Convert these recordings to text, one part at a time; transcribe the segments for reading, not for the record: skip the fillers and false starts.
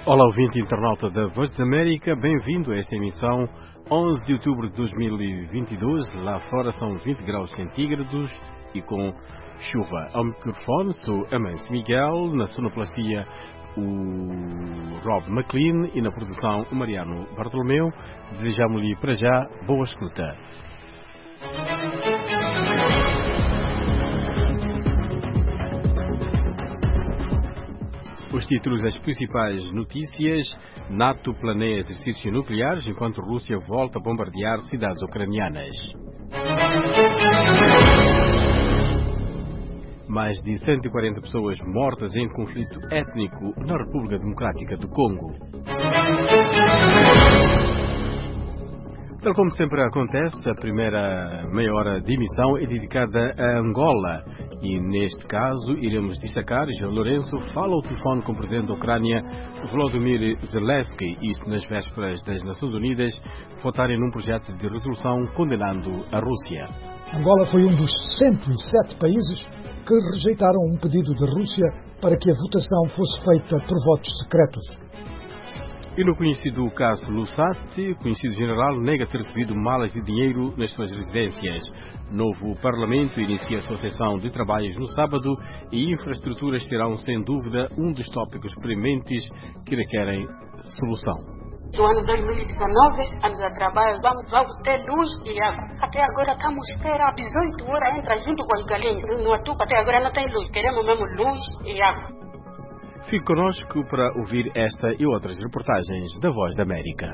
Olá, ouvinte internauta da Voz da América, bem-vindo a esta emissão 11 de outubro de 2022. Lá fora são 20 graus centígrados e com chuva. Ao microfone sou Amâncio Miguel, na sonoplastia o Rob McLean e na produção o Mariano Bartolomeu. Desejamos-lhe para já boa escuta. Os títulos das principais notícias: NATO planeia exercícios nucleares enquanto Rússia volta a bombardear cidades ucranianas. Mais de 140 pessoas mortas em conflito étnico na República Democrática do Congo. Tal como sempre acontece, a primeira meia hora de emissão é dedicada a Angola. E neste caso iremos destacar: João Lourenço fala ao telefone com o presidente da Ucrânia, Volodymyr Zelensky, isto nas vésperas das Nações Unidas votarem num projeto de resolução condenando a Rússia. Angola foi um dos 107 países que rejeitaram um pedido da Rússia para que a votação fosse feita por votos secretos. E no conhecido caso Lusat, o conhecido general nega ter recebido malas de dinheiro nas suas residências. Novo Parlamento inicia a sua sessão de trabalhos no sábado e infraestruturas serão, sem dúvida, um dos tópicos prementes que requerem solução. Do ano 2019, ano de trabalho, vamos ter luz e água. Até agora estamos esperando 18 horas, entra junto com as galinhas. No Atuca até agora não tem luz, queremos mesmo luz e água. Fique conosco para ouvir esta e outras reportagens da Voz da América.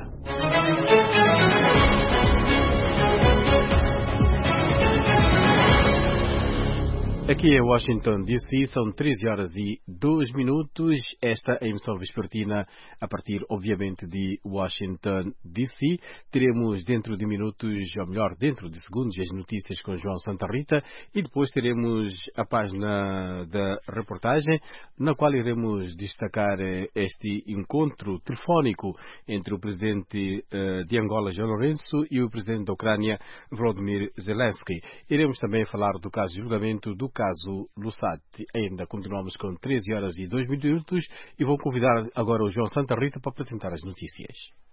Aqui em Washington, D.C., são 13 horas e 2 minutos. Esta é a emissão vespertina a partir, obviamente, de Washington, D.C. Teremos dentro de minutos, ou melhor, dentro de segundos, as notícias com João Santa Rita e depois teremos a página da reportagem, na qual iremos destacar este encontro telefónico entre o presidente de Angola, João Lourenço, e o presidente da Ucrânia, Volodymyr Zelensky. Iremos também falar do caso de julgamento do caso Lusat. Ainda continuamos com 13 horas e 2 minutos e vou convidar agora o João Santa Rita para apresentar as notícias.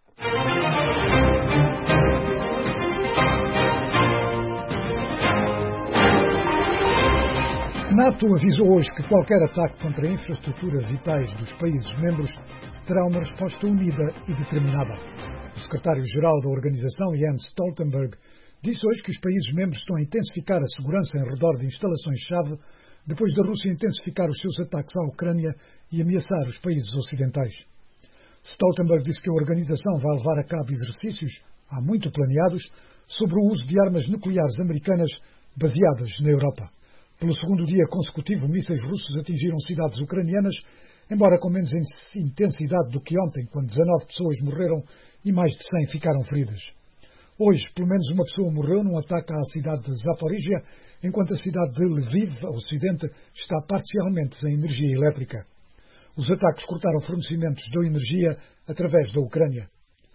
NATO avisou hoje que qualquer ataque contra infraestruturas vitais dos países membros terá uma resposta unida e determinada. O secretário-geral da organização, Jens Stoltenberg, disse hoje que os países membros estão a intensificar a segurança em redor de instalações-chave depois da Rússia intensificar os seus ataques à Ucrânia e ameaçar os países ocidentais. Stoltenberg disse que a organização vai levar a cabo exercícios, há muito planeados, sobre o uso de armas nucleares americanas baseadas na Europa. Pelo segundo dia consecutivo, mísseis russos atingiram cidades ucranianas, embora com menos intensidade do que ontem, quando 19 pessoas morreram e mais de 100 ficaram feridas. Hoje, pelo menos uma pessoa morreu num ataque à cidade de Zaporizhia, enquanto a cidade de Lviv, a ocidente, está parcialmente sem energia elétrica. Os ataques cortaram fornecimentos de energia através da Ucrânia.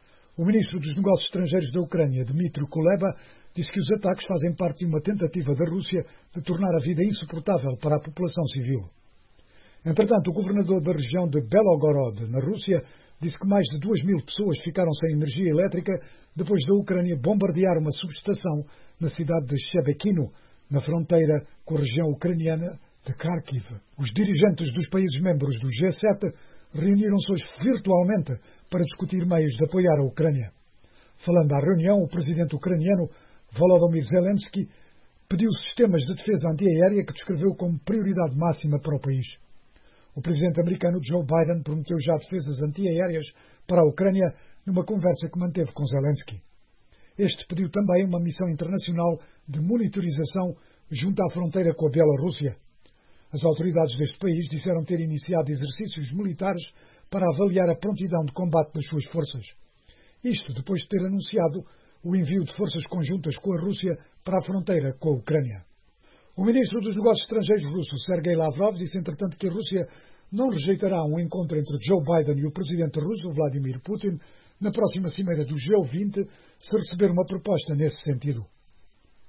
O ministro dos Negócios Estrangeiros da Ucrânia, Dmytro Kuleba, disse que os ataques fazem parte de uma tentativa da Rússia de tornar a vida insuportável para a população civil. Entretanto, o governador da região de Belgorod, na Rússia, disse que mais de 2.000 pessoas ficaram sem energia elétrica depois da Ucrânia bombardear uma subestação na cidade de Shebekino, na fronteira com a região ucraniana de Kharkiv. Os dirigentes dos países membros do G7 reuniram-se hoje virtualmente para discutir meios de apoiar a Ucrânia. Falando à reunião, o presidente ucraniano Volodymyr Zelensky pediu sistemas de defesa antiaérea que descreveu como prioridade máxima para o país. O presidente americano Joe Biden prometeu já defesas antiaéreas para a Ucrânia numa conversa que manteve com Zelensky. Este pediu também uma missão internacional de monitorização junto à fronteira com a Bielorrússia. As autoridades deste país disseram ter iniciado exercícios militares para avaliar a prontidão de combate das suas forças. Isto depois de ter anunciado o envio de forças conjuntas com a Rússia para a fronteira com a Ucrânia. O ministro dos Negócios Estrangeiros russo, Sergei Lavrov, disse entretanto que a Rússia não rejeitará um encontro entre Joe Biden e o presidente russo, Vladimir Putin, na próxima cimeira do G20, se receber uma proposta nesse sentido.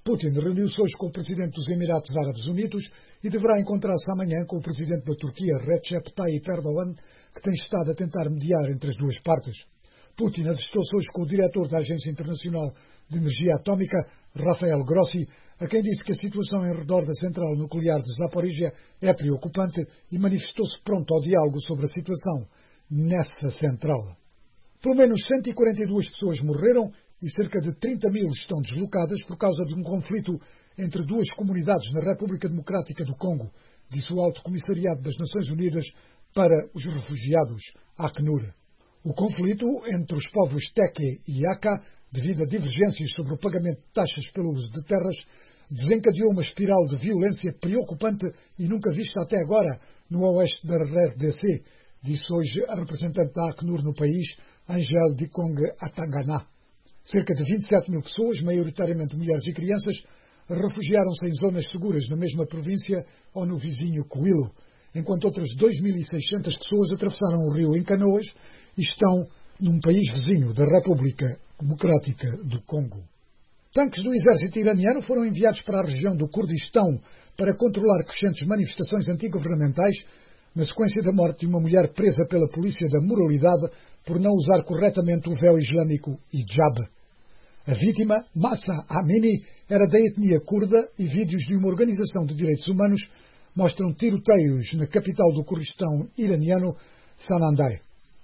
Putin reuniu-se hoje com o presidente dos Emirados Árabes Unidos e deverá encontrar-se amanhã com o presidente da Turquia, Recep Tayyip Erdogan, que tem estado a tentar mediar entre as duas partes. Putin avistou-se hoje com o diretor da Agência Internacional de Energia Atómica, Rafael Grossi, a quem disse que a situação em redor da central nuclear de Zaporizhia é preocupante e manifestou-se pronto ao diálogo sobre a situação nessa central. Pelo menos 142 pessoas morreram e cerca de 30 mil estão deslocadas por causa de um conflito entre duas comunidades na República Democrática do Congo, disse o Alto Comissariado das Nações Unidas para os Refugiados, ACNUR. O conflito entre os povos Teke e Aka, devido a divergências sobre o pagamento de taxas pelo uso de terras, desencadeou uma espiral de violência preocupante e nunca vista até agora no oeste da RDC, disse hoje a representante da ACNUR no país, Angel Dikong Atangana. Cerca de 27 mil pessoas, maioritariamente mulheres e crianças, refugiaram-se em zonas seguras na mesma província ou no vizinho Kouilo, enquanto outras 2.600 pessoas atravessaram o rio em canoas e estão num país vizinho da República Democrática do Congo. Tanques do exército iraniano foram enviados para a região do Kurdistão para controlar crescentes manifestações antigovernamentais na sequência da morte de uma mulher presa pela polícia da moralidade por não usar corretamente o véu islâmico hijab. A vítima, Mahsa Amini, era da etnia curda e vídeos de uma organização de direitos humanos mostram tiroteios na capital do Kurdistão iraniano, Sanandaj.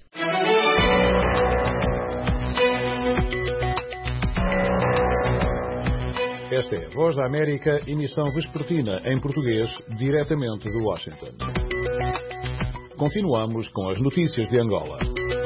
Esta é a Voz da América, emissão vespertina em português, diretamente de Washington. Continuamos com as notícias de Angola.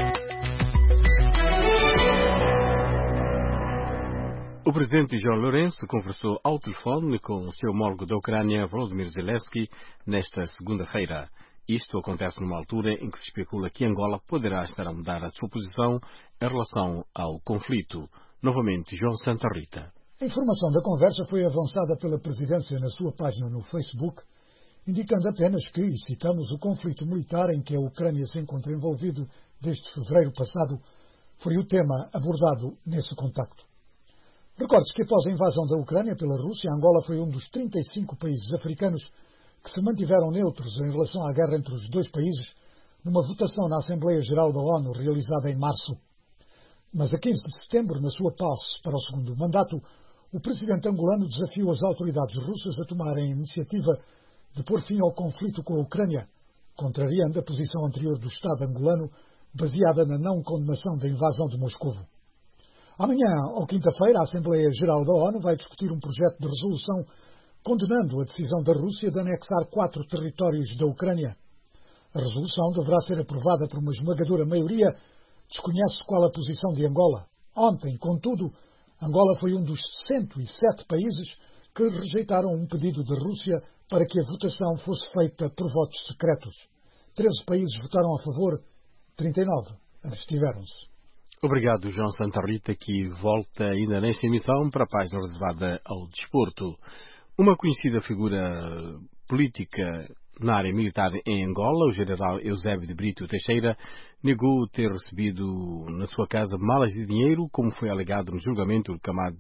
O presidente João Lourenço conversou ao telefone com o seu homólogo da Ucrânia, Volodymyr Zelensky, nesta segunda-feira. Isto acontece numa altura em que se especula que Angola poderá estar a mudar a sua posição em relação ao conflito. Novamente, João Santa Rita. A informação da conversa foi avançada pela presidência na sua página no Facebook, indicando apenas que, e citamos, o conflito militar em que a Ucrânia se encontra envolvido desde fevereiro passado foi o tema abordado nesse contacto. Recorde-se que após a invasão da Ucrânia pela Rússia, Angola foi um dos 35 países africanos que se mantiveram neutros em relação à guerra entre os dois países numa votação na Assembleia Geral da ONU realizada em março. Mas a 15 de setembro, na sua posse para o segundo mandato, o presidente angolano desafiou as autoridades russas a tomarem a iniciativa de pôr fim ao conflito com a Ucrânia, contrariando a posição anterior do Estado angolano, baseada na não condenação da invasão de Moscovo. Amanhã, ou quinta-feira, a Assembleia Geral da ONU vai discutir um projeto de resolução condenando a decisão da Rússia de anexar 4 territórios da Ucrânia. A resolução deverá ser aprovada por uma esmagadora maioria. Desconhece qual a posição de Angola. Ontem, contudo, Angola foi um dos 107 países que rejeitaram um pedido da Rússia para que a votação fosse feita por votos secretos. 13 países votaram a favor, 39 abstiveram-se. Obrigado, João Santa Rita, que volta ainda nesta emissão para a página reservada ao desporto. Uma conhecida figura política na área militar em Angola, o general Eusébio de Brito Teixeira, negou ter recebido na sua casa malas de dinheiro, como foi alegado no julgamento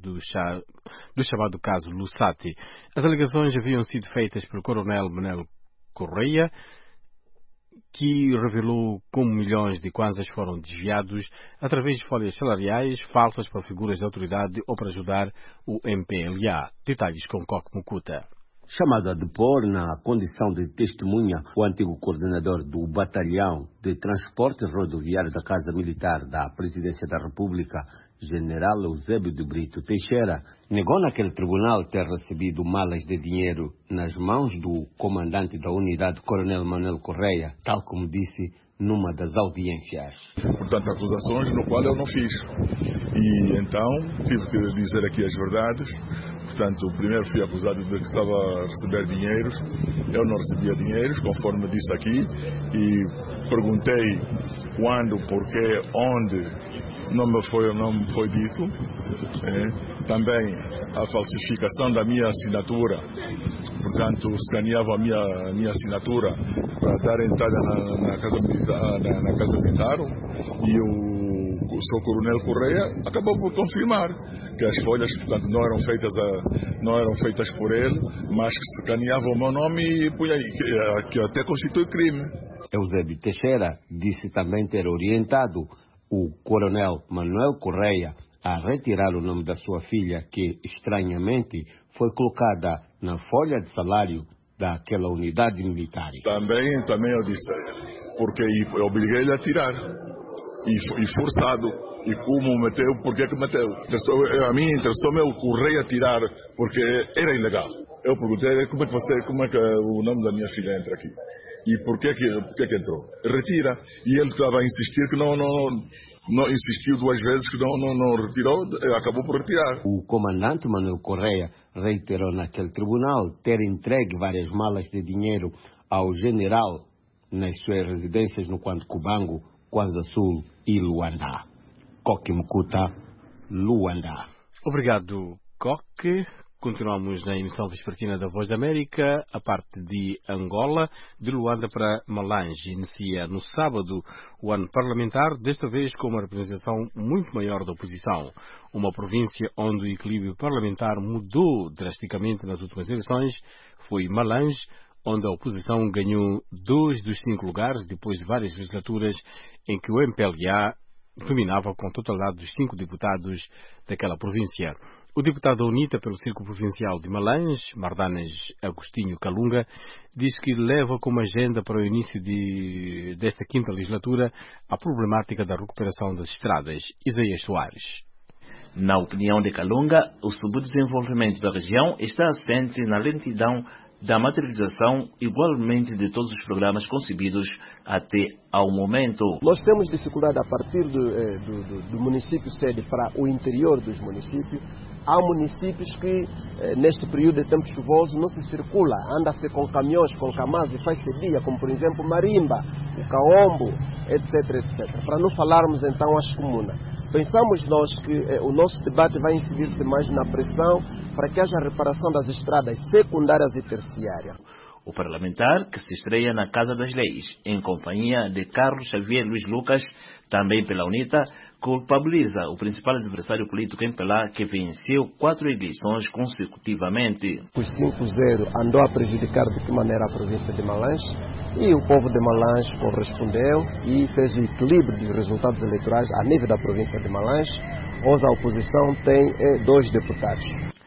do chamado caso Lusati. As alegações haviam sido feitas pelo coronel Manel Correia, que revelou como milhões de kwanzas foram desviados através de folhas salariais falsas para figuras de autoridade ou para ajudar o MPLA. Detalhes com Coque Mukuta. Chamado a depor na condição de testemunha, o antigo coordenador do Batalhão de Transporte Rodoviário da Casa Militar da Presidência da República, general Eusébio de Brito Teixeira, negou naquele tribunal ter recebido malas de dinheiro nas mãos do comandante da unidade, coronel Manuel Correia, tal como disse numa das audiências. Portanto, acusações no qual eu não fiz. E então tive que dizer aqui as verdades. Portanto, primeiro fui acusado de que estava a receber dinheiros. Eu não recebia dinheiros, conforme disse aqui. E perguntei quando, porquê, onde. Não me foi dito. Também a falsificação da minha assinatura. Portanto, escaneava a minha assinatura para dar entrada na casa militar. E o Sr. Coronel Correia acabou por confirmar que as folhas, portanto, não eram feitas por ele, mas que se caneava o meu nome e punha aí, que até constitui crime. Eusébio Teixeira disse também ter orientado o Coronel Manuel Correia a retirar o nome da sua filha, que, estranhamente, foi colocada na folha de salário daquela unidade militar. Também eu disse a ele, porque eu obriguei-lhe a tirar, e forçado, e como meteu, porque que meteu? A mim interessou-me o Correia tirar, porque era ilegal. Eu perguntei como é que o nome da minha filha entra aqui? E por que entrou? Retira. E ele estava a insistir que não insistiu 2 vezes que não retirou, acabou por retirar. O comandante Manuel Correia reiterou naquele tribunal ter entregue várias malas de dinheiro ao general nas suas residências no Quanto Cubango, Kwanza Sul e Luanda. Coque Mukuta, Luanda. Obrigado, Coque. Continuamos na emissão vespertina da Voz da América, a parte de Angola, de Luanda para Malange. Inicia no sábado o ano parlamentar, desta vez com uma representação muito maior da oposição. Uma província onde o equilíbrio parlamentar mudou drasticamente nas últimas eleições foi Malange, onde a oposição ganhou 2 dos 5 lugares, depois de várias legislaturas em que o MPLA dominava com a totalidade dos 5 deputados daquela província. O deputado da UNITA pelo Círculo Provincial de Malange, Mardanes Agostinho Calunga, diz que leva como agenda para o início desta 5ª legislatura a problemática da recuperação das estradas. Isaías Soares. Na opinião de Calunga, o subdesenvolvimento da região está assente na lentidão da materialização igualmente de todos os programas concebidos até ao momento. Nós temos dificuldade a partir do município sede para o interior dos municípios. Há municípios que neste período de tempo chuvoso não se circula, anda-se com caminhões, com camaz e faz-se dia, como por exemplo Marimba, o Caombo, etc. Para não falarmos então as comunas. Pensamos nós que o nosso debate vai incidir-se mais na pressão para que haja reparação das estradas secundárias e terciárias. O parlamentar, que se estreia na Casa das Leis, em companhia de Carlos Xavier Luiz Lucas, também pela UNITA, culpabiliza o principal adversário político em Pelá, que venceu 4 eleições consecutivamente. Os 5-0 andou a prejudicar de que maneira a província de Malange, e o povo de Malange correspondeu e fez o equilíbrio dos resultados eleitorais a nível da província de Malange. Hoje a oposição tem 2 deputados.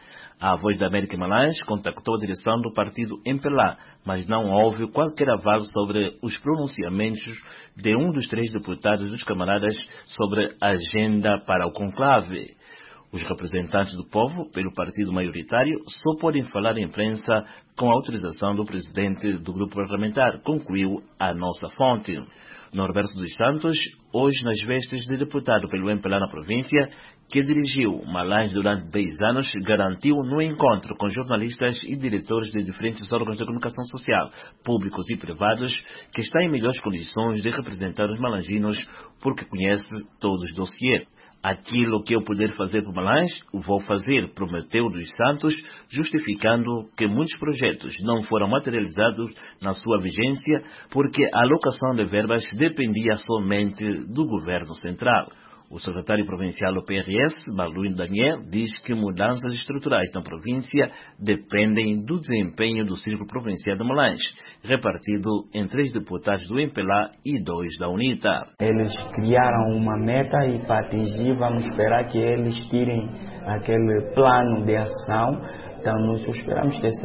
A Voz da América em Malange contactou a direção do partido MPLA, mas não houve qualquer aval sobre os pronunciamentos de um dos 3 deputados dos camaradas sobre a agenda para o conclave. Os representantes do povo, pelo partido maioritário, só podem falar à imprensa com a autorização do presidente do grupo parlamentar, concluiu a nossa fonte. Norberto dos Santos, hoje nas vestes de deputado pelo MPLA na província, que dirigiu Malange durante 10 anos, garantiu no encontro com jornalistas e diretores de diferentes órgãos de comunicação social, públicos e privados, que está em melhores condições de representar os malanginos porque conhece todos os dossiês. Aquilo que eu puder fazer por Malange, vou fazer, prometeu dos Santos, justificando que muitos projetos não foram materializados na sua vigência porque a alocação de verbas dependia somente do governo central. O secretário provincial do PRS, Balduino Daniel, diz que mudanças estruturais na província dependem do desempenho do Círculo Provincial de Malange, repartido em 3 deputados do MPLA e 2 da UNITA. Eles criaram uma meta e para atingir vamos esperar que eles tirem aquele plano de ação. Então nós esperamos que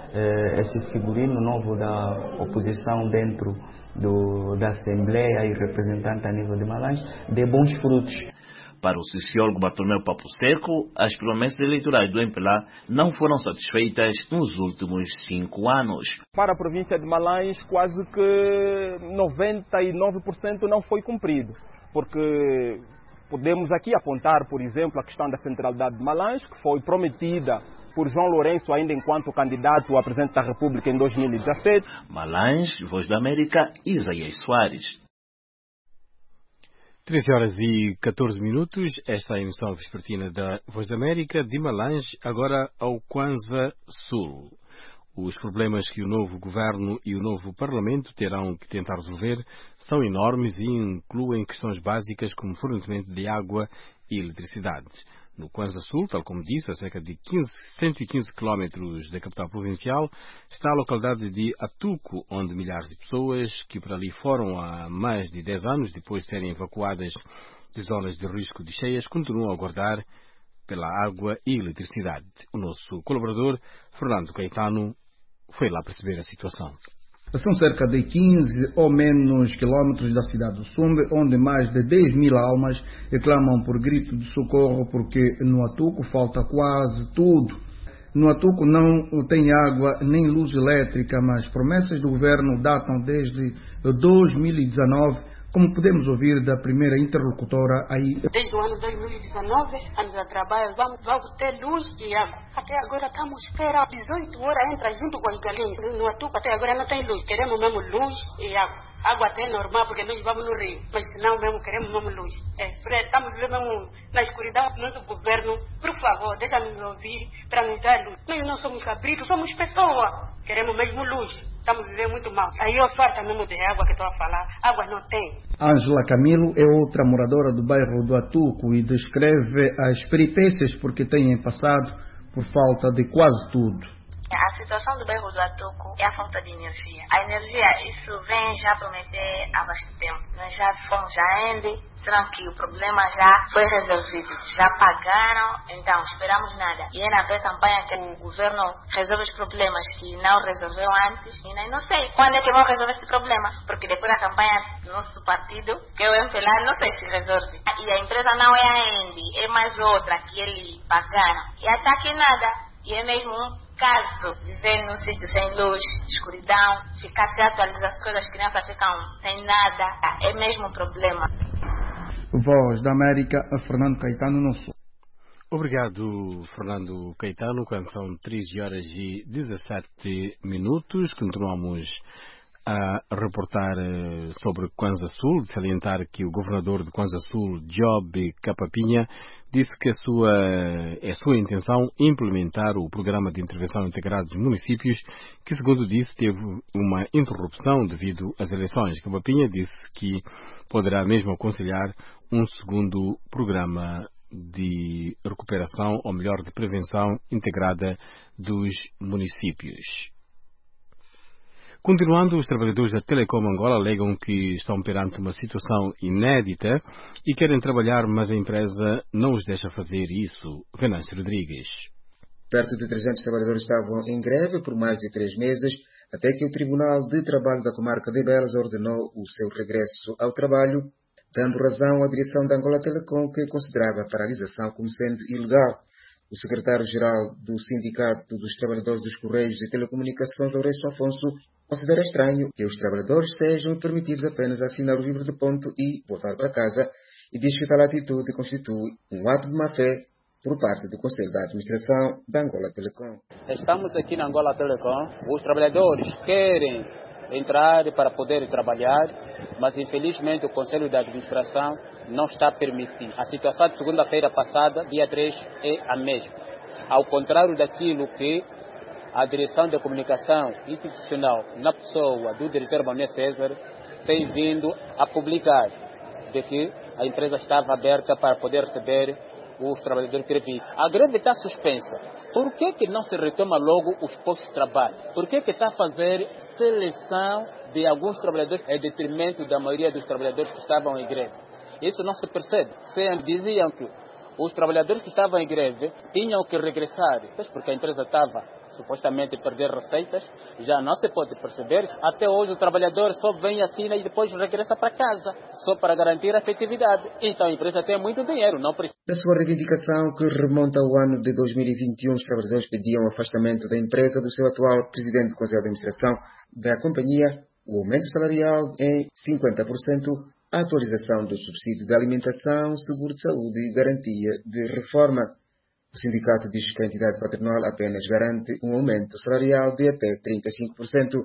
esse figurino novo da oposição dentro da Assembleia e representante a nível de Malange dê bons frutos. Para o sociólogo Bartolomeu Papo Seco, as promessas eleitorais do MPLA não foram satisfeitas nos últimos 5 anos. Para a província de Malange, quase que 99% não foi cumprido, porque podemos aqui apontar, por exemplo, a questão da centralidade de Malange, que foi prometida por João Lourenço ainda enquanto candidato a presidente da República em 2017. Malange, Voz da América, Isaías Soares. 13h14. Esta é a emissão vespertina da Voz da América de Malange, agora ao Kwanza Sul. Os problemas que o novo governo e o novo parlamento terão que tentar resolver são enormes e incluem questões básicas como fornecimento de água e eletricidade. No Kwanza Sul, tal como disse, a cerca de 115 quilómetros da capital provincial, está a localidade de Atuco, onde milhares de pessoas que por ali foram há mais de 10 anos, depois de serem evacuadas de zonas de risco de cheias, continuam a aguardar pela água e eletricidade. O nosso colaborador, Fernando Caetano, foi lá perceber a situação. São cerca de 15 ou menos quilómetros da cidade do Sumbe, onde mais de 10.000 almas reclamam por grito de socorro, porque no Atuco falta quase tudo. No Atuco não tem água nem luz elétrica, mas promessas do governo datam desde 2019, como podemos ouvir da primeira interlocutora aí. Desde o ano 2019, anos de trabalho, vamos ter luz e água. Até agora estamos esperando 18 horas, entra junto com as galinhas. No Atuco até agora não tem luz. Queremos mesmo luz e água. Água até é normal, porque nós vamos no rio. Mas não mesmo, queremos mesmo luz. Estamos vivendo mesmo na escuridão. Nosso governo, por favor, deixa-nos ouvir para nos dar luz. Nós não somos cabritos, somos pessoas. Queremos mesmo luz. Estamos vivendo muito mal. Aí eu falta mesmo de água que estou a falar. Água não tem. Ângela Camilo é outra moradora do bairro do Atuco e descreve as peripécias porque têm passado por falta de quase tudo. A situação do bairro do Atuco é a falta de energia. A energia, isso vem já prometer há bastante tempo. Nós já fomos a ENDE, será que o problema já foi resolvido. Já pagaram, então esperamos nada. E é na pré-campanha que o governo resolve os problemas que não resolveu antes. E não sei quando é que vão resolver esse problema. Porque depois da campanha do nosso partido, que é o MPLA, não sei se resolve. E a empresa não é a ENDE, é mais outra que eles pagaram. E até aqui nada. E é mesmo um caso viver num sítio sem luz, escuridão, ficar sem atualizar as coisas, as crianças ficam sem nada. É mesmo um problema. Voz da América, Fernando Caetano, no Sul. Obrigado, Fernando Caetano. Quando são 13 horas e 17 minutos, continuamos a reportar sobre Kwanza Sul, de salientar que o governador de Kwanza Sul, Job Capapinha, disse que é sua intenção implementar o Programa de Intervenção Integrada dos Municípios, que, segundo disse, teve uma interrupção devido às eleições. Capapinha disse que poderá mesmo aconselhar um segundo programa de recuperação, ou melhor, de prevenção integrada dos municípios. Continuando, os trabalhadores da Telecom Angola alegam que estão perante uma situação inédita e querem trabalhar, mas a empresa não os deixa fazer isso. Venâncio Rodrigues. Perto de 300 trabalhadores estavam em greve por mais de 3 meses, até que o Tribunal de Trabalho da Comarca de Belas ordenou o seu regresso ao trabalho, dando razão à direção da Angola Telecom, que considerava a paralisação como sendo ilegal. O secretário-geral do Sindicato dos Trabalhadores dos Correios e Telecomunicações, Lourenço Afonso, considera estranho que os trabalhadores sejam permitidos apenas assinar o livro de ponto e voltar para casa, e diz que tal atitude constitui um ato de má-fé por parte do Conselho de Administração da Angola Telecom. Estamos aqui na Angola Telecom, os trabalhadores querem entrar para poder trabalhar, mas infelizmente o Conselho de Administração não está permitindo. A situação de segunda-feira passada, dia 3, é a mesma. Ao contrário daquilo que a Direção de Comunicação Institucional, na pessoa do diretor Manuel César, tem vindo a publicar, de que a empresa estava aberta para poder receber os trabalhadores previstos. A greve está suspensa. Por que não se retoma logo os postos de trabalho? Por que está a fazer seleção de alguns trabalhadores em detrimento da maioria dos trabalhadores que estavam em greve? Isso não se percebe. Diziam que os trabalhadores que estavam em greve tinham que regressar, porque a empresa estava supostamente a perder receitas, já não se pode perceber. Até hoje o trabalhador só vem, assina e depois regressa para casa, só para garantir a efetividade. Então a empresa tem muito dinheiro, não precisa. Na sua reivindicação, que remonta ao ano de 2021, os trabalhadores pediam o afastamento da empresa do seu atual presidente do Conselho de Administração da companhia, o aumento salarial em 50%, a atualização do subsídio de alimentação, seguro de saúde e garantia de reforma. O sindicato diz que a entidade patronal apenas garante um aumento salarial de até 35%.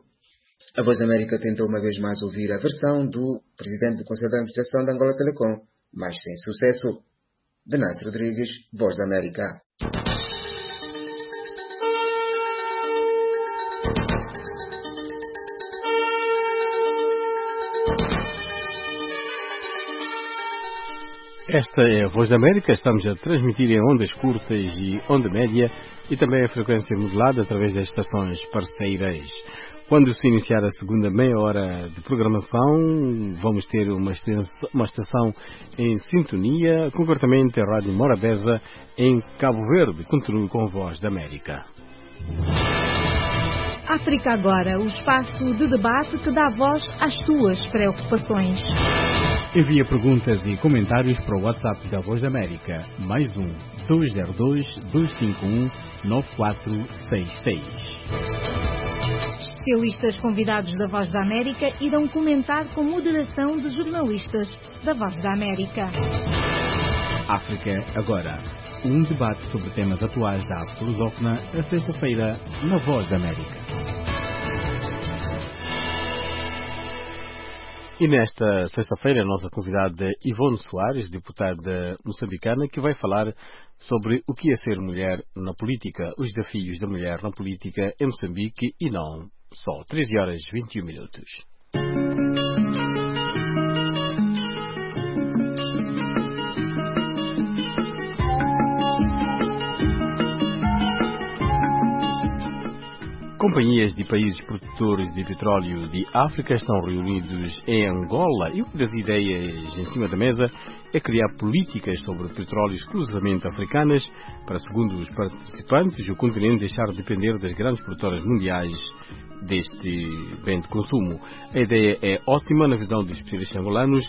A Voz da América tentou uma vez mais ouvir a versão do presidente do Conselho de Administração da Angola Telecom, mas sem sucesso. Venâncio Rodrigues, Voz da América. Esta é a Voz da América, estamos a transmitir em ondas curtas e onda média e também a frequência modulada através das estações parceiras. Quando se iniciar a segunda meia hora de programação, vamos ter uma estação em sintonia, concretamente a Rádio Morabeza, em Cabo Verde. Continue com a Voz da América. África Agora, o espaço de debate que dá voz às tuas preocupações. Envia perguntas e comentários para o WhatsApp da Voz da América, mais 202-251-9466. Especialistas convidados da Voz da América irão comentar com moderação de jornalistas da Voz da América. África Agora, um debate sobre temas atuais da África lusófona, a sexta-feira, na Voz da América. E nesta sexta-feira, a nossa convidada Ivone Soares, deputada moçambicana, que vai falar sobre o que é ser mulher na política, os desafios da mulher na política em Moçambique e não só. 13h21. Companhias de países produtores de petróleo de África estão reunidos em Angola e uma das ideias em cima da mesa é criar políticas sobre petróleo exclusivamente africanas para, segundo os participantes, o continente deixar de depender das grandes produtoras mundiais deste bem de consumo. A ideia é ótima na visão dos especialistas angolanos,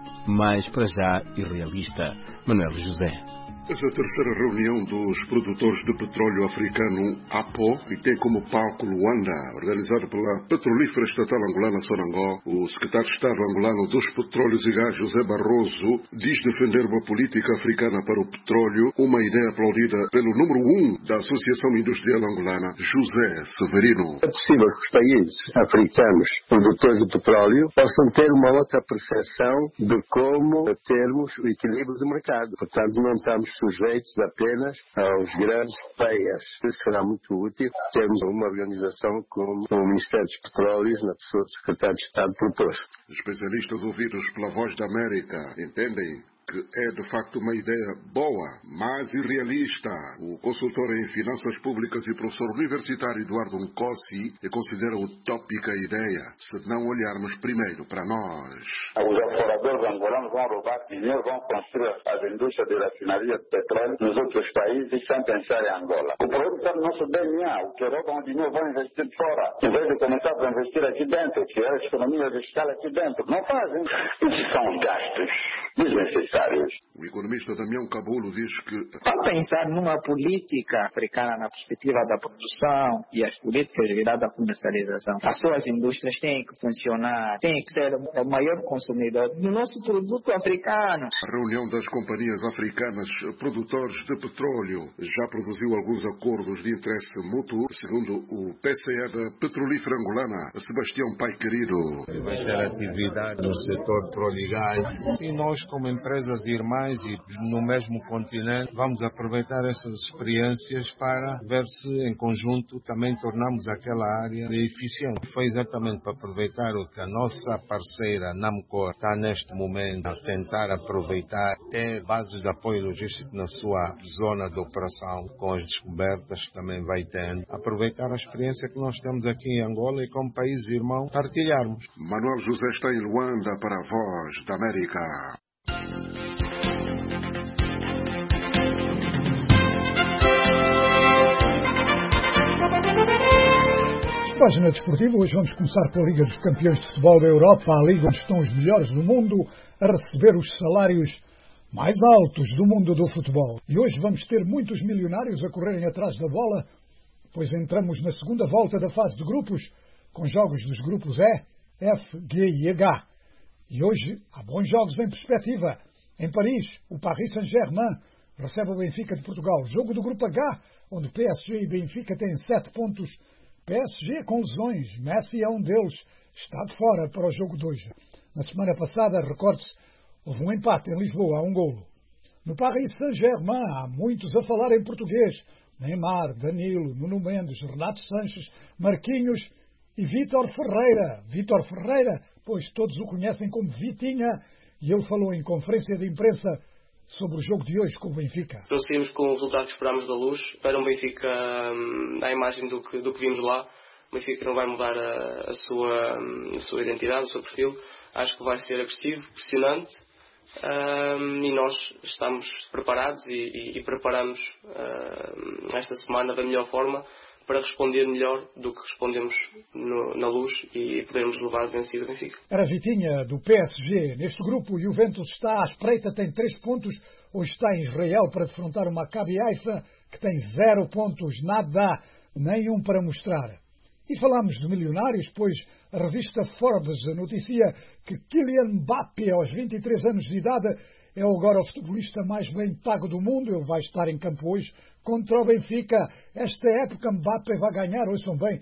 mas para já irrealista. Manuel José. Essa é a terceira reunião dos produtores de petróleo africano, APO, e tem como palco Luanda, organizado pela Petrolífera Estatal Angolana Sonangó. O secretário de Estado angolano dos Petróleos e Gás, José Barroso, diz defender uma política africana para o petróleo, uma ideia aplaudida pelo número 1 da Associação Industrial Angolana, José Severino. É possível que os países africanos produtores de petróleo possam ter uma outra percepção de como termos o equilíbrio do mercado. Portanto, não estamos sujeitos apenas aos grandes players. Será muito útil termos uma organização como o Ministério dos Petróleos na pessoa do Secretário de Estado proposto. Especialistas ouvidos pela Voz da América entendem que é de facto uma ideia boa, mas irrealista. O consultor em finanças públicas e professor universitário Eduardo Nkosi considera utópica a ideia, se não olharmos primeiro para nós. Os exploradores angolanos vão roubar dinheiro, vão construir as indústrias de rafinaria de petróleo nos outros países sem pensar em Angola. O problema está no nosso DNA. O que roubam o dinheiro vão investir fora, em vez de começar a investir aqui dentro, criar a economia de escala aqui dentro. Não fazem. Isso são gastos desnecessários. O economista Damião Cabulo diz que ao pensar numa política africana na perspectiva da produção e as políticas viradas à comercialização, as suas indústrias têm que funcionar, têm que ser o maior consumidor do nosso produto africano. A reunião das companhias africanas produtores de petróleo já produziu alguns acordos de interesse mútuo, segundo o PCE da Petrolífera Angolana, Sebastião Pai Querido. Vai ter atividade no setor petróleo e gás. E nós, como empresas irmãs e no mesmo continente, vamos aproveitar essas experiências para ver se em conjunto também tornamos aquela área eficiente. Foi exatamente para aproveitar o que a nossa parceira Namcor está neste momento a tentar aproveitar, ter bases de apoio logístico na sua zona de operação, com as descobertas que também vai tendo. Aproveitar a experiência que nós temos aqui em Angola e como país irmão partilharmos. Manuel José está em Luanda para a Voz da América. Página desportiva, hoje vamos começar pela Liga dos Campeões de Futebol da Europa, a liga onde estão os melhores do mundo a receber os salários mais altos do mundo do futebol. E hoje vamos ter muitos milionários a correrem atrás da bola, pois entramos na segunda volta da fase de grupos, com jogos dos grupos E, F, G e H. E hoje há bons jogos em perspectiva. Em Paris, o Paris Saint-Germain recebe o Benfica de Portugal. Jogo do grupo H, onde PSG e Benfica têm 7 pontos. PSG com lesões, Messi é um deles, está de fora para o jogo de hoje. Na semana passada, recorde-se, houve um empate em Lisboa a 1-1. No Paris Saint-Germain há muitos a falar em português. Neymar, Danilo, Nuno Mendes, Renato Sanches, Marquinhos e Vítor Ferreira. Vítor Ferreira, pois todos o conhecem como Vitinha, e ele falou em conferência de imprensa sobre o jogo de hoje com o Benfica. Não saímos com o resultado que esperámos da Luz. Para um Benfica à imagem do que vimos lá. O Benfica não vai mudar a sua identidade, o seu perfil. Acho que vai ser agressivo, pressionante. E nós estamos preparados e preparamos esta semana da melhor forma para responder melhor do que respondemos na Luz e podermos levar vencido o Benfica. Era Vitinha, do PSG. Neste grupo, o Juventus está à espreita, tem 3 pontos. Hoje está em Israel para defrontar o Maccabi Haifa, que tem 0 pontos, nada, nenhum para mostrar. E falamos de milionários, pois a revista Forbes noticia que Kylian Mbappé, aos 23 anos de idade, é agora o futebolista mais bem pago do mundo. Ele vai estar em campo hoje contra o Benfica. Esta época Mbappé vai ganhar, ouçam bem,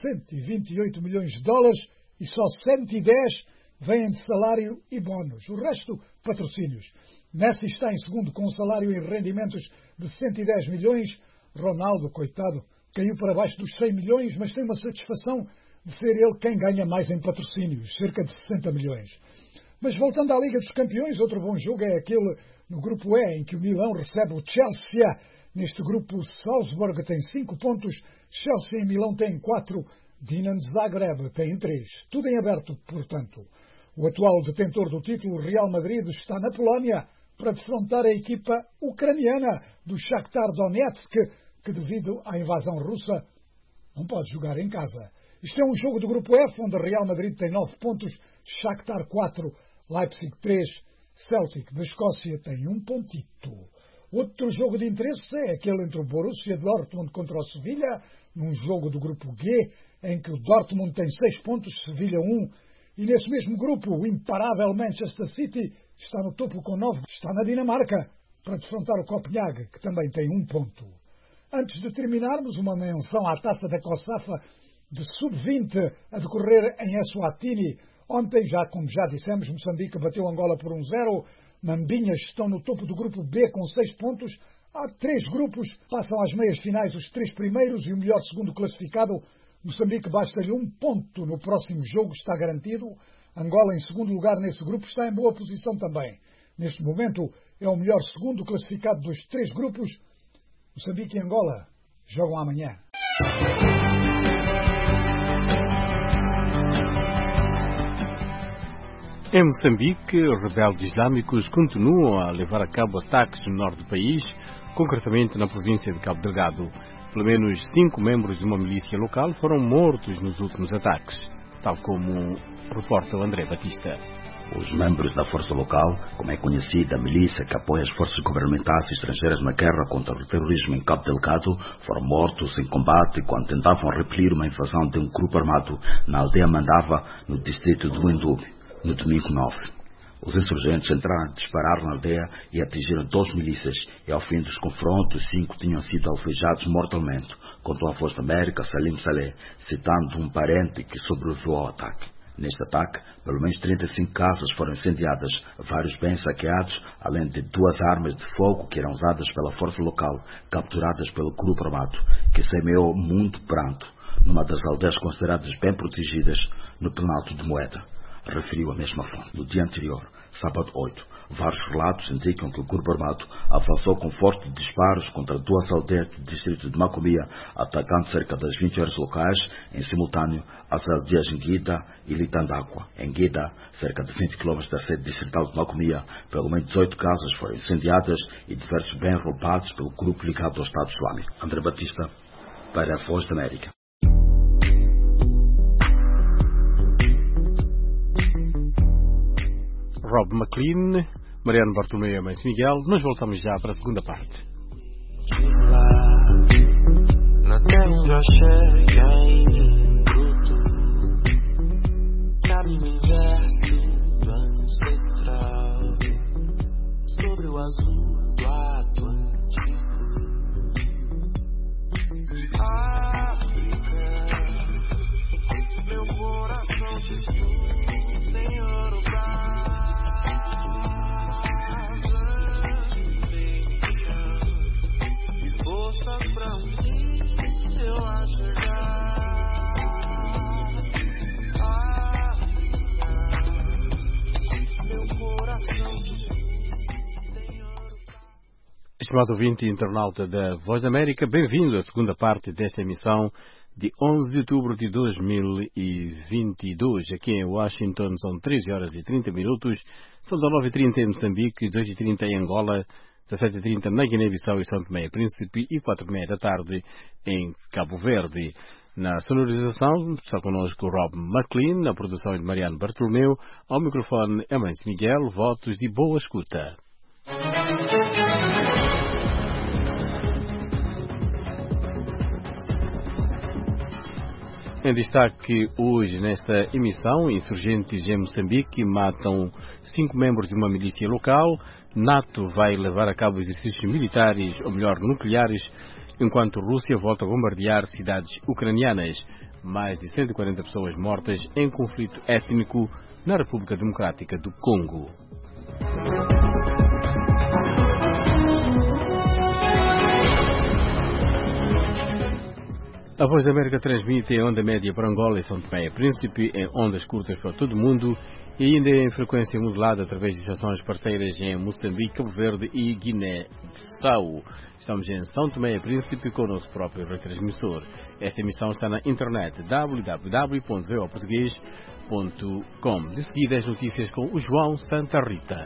128 milhões de dólares e só 110 vêm de salário e bónus. O resto, patrocínios. Messi está em segundo com um salário e rendimentos de 110 milhões. Ronaldo, coitado, caiu para baixo dos 100 milhões, mas tem uma satisfação de ser ele quem ganha mais em patrocínios, cerca de 60 milhões. Mas voltando à Liga dos Campeões, outro bom jogo é aquele no grupo E, em que o Milão recebe o Chelsea. Neste grupo, o Salzburg tem 5 pontos, Chelsea e Milão têm 4, Dinamo Zagreb tem 3. Tudo em aberto, portanto. O atual detentor do título, o Real Madrid, está na Polónia para defrontar a equipa ucraniana do Shakhtar Donetsk, que devido à invasão russa não pode jogar em casa. Isto é um jogo do grupo F, onde o Real Madrid tem 9 pontos, Shakhtar 4, Leipzig 3, Celtic da Escócia tem 1 pontito. Outro jogo de interesse é aquele entre o Borussia Dortmund contra o Sevilha, num jogo do grupo G, em que o Dortmund tem 6 pontos, Sevilha 1, e nesse mesmo grupo o imparável Manchester City está no topo com 9, está na Dinamarca, para defrontar o Copenhague, que também tem 1 ponto. Antes de terminarmos, uma menção à Taça da COSAFA de Sub-20 a decorrer em Eswatini. Ontem, como já dissemos, Moçambique bateu Angola por 1-0. Mambinhas estão no topo do grupo B com 6 pontos. Há 3 grupos, passam às meias finais os 3 primeiros e o melhor segundo classificado. Moçambique basta-lhe 1 ponto no próximo jogo, está garantido. Angola, em segundo lugar nesse grupo, está em boa posição também. Neste momento, é o melhor segundo classificado dos 3 grupos. Moçambique e Angola jogam amanhã. Em Moçambique, rebeldes islâmicos continuam a levar a cabo ataques no norte do país, concretamente na província de Cabo Delgado. Pelo menos 5 membros de uma milícia local foram mortos nos últimos ataques, tal como reporta o André Batista. Os membros da força local, como é conhecida a milícia que apoia as forças governamentais estrangeiras na guerra contra o terrorismo em Cabo Delgado, foram mortos em combate quando tentavam repelir uma invasão de um grupo armado na aldeia Mandava, no distrito do Endube, no domingo 9. Os insurgentes entraram a disparar na aldeia e atingiram 2 milícias, e ao fim dos confrontos 5 tinham sido alvejados mortalmente, contou a Voz da América Salim Saleh, citando um parente que sobreviveu ao ataque. Neste ataque, pelo menos 35 casas foram incendiadas, vários bens saqueados, além de 2 armas de fogo que eram usadas pela força local, capturadas pelo grupo armado, que semeou muito pranto, numa das aldeias consideradas bem protegidas, no Planalto de Moeda, referiu a mesma fonte. No dia anterior, sábado 8, vários relatos indicam que o grupo armado avançou com fortes disparos contra 2 aldeias do distrito de Macomia, atacando cerca das 20 horas locais, em simultâneo, as aldeias Nguida e Litandaqua. Em Nguida, cerca de 20 km da sede distrital de Macomia, pelo menos 18 casas foram incendiadas e diversos bens roubados pelo grupo ligado ao Estado Islâmico. André Batista, para a Voz da América. Rob McLean, Mariano Bartolomeu e Mendes Miguel. Nós voltamos já para a segunda parte. Até onde eu cheguei, cabe no inverso do ancestral, sobre o azul do Atlântico. África, meu coração te tem ouro pra força pra um dia eu a chegar. Estimado ouvinte e internauta da Voz da América, bem-vindo à segunda parte desta emissão de 11 de outubro de 2022. Aqui em Washington são 13 horas e 30 minutos, são 19h30 em Moçambique, 2h30 em Angola, 17h30 na Guiné-Bissau e São Tomé e Príncipe e 4h30 da tarde em Cabo Verde. Na sonorização está connosco Rob McLean, na produção de Mariano Bartolomeu, ao microfone Amâncio Miguel, votos de boa escuta. Em destaque hoje nesta emissão, insurgentes em Moçambique matam 5 membros de uma milícia local. NATO vai levar a cabo exercícios militares, ou melhor, nucleares, enquanto Rússia volta a bombardear cidades ucranianas. Mais de 140 pessoas mortas em conflito étnico na República Democrática do Congo. A Voz da América transmite em onda média para Angola e São Tomé e Príncipe, em ondas curtas para todo o mundo e ainda em frequência modulada através de estações parceiras em Moçambique, Cabo Verde e Guiné-Bissau. Estamos em São Tomé e Príncipe com o nosso próprio retransmissor. Esta emissão está na internet www.voaportugues.com. De seguida as notícias com o João Santa Rita.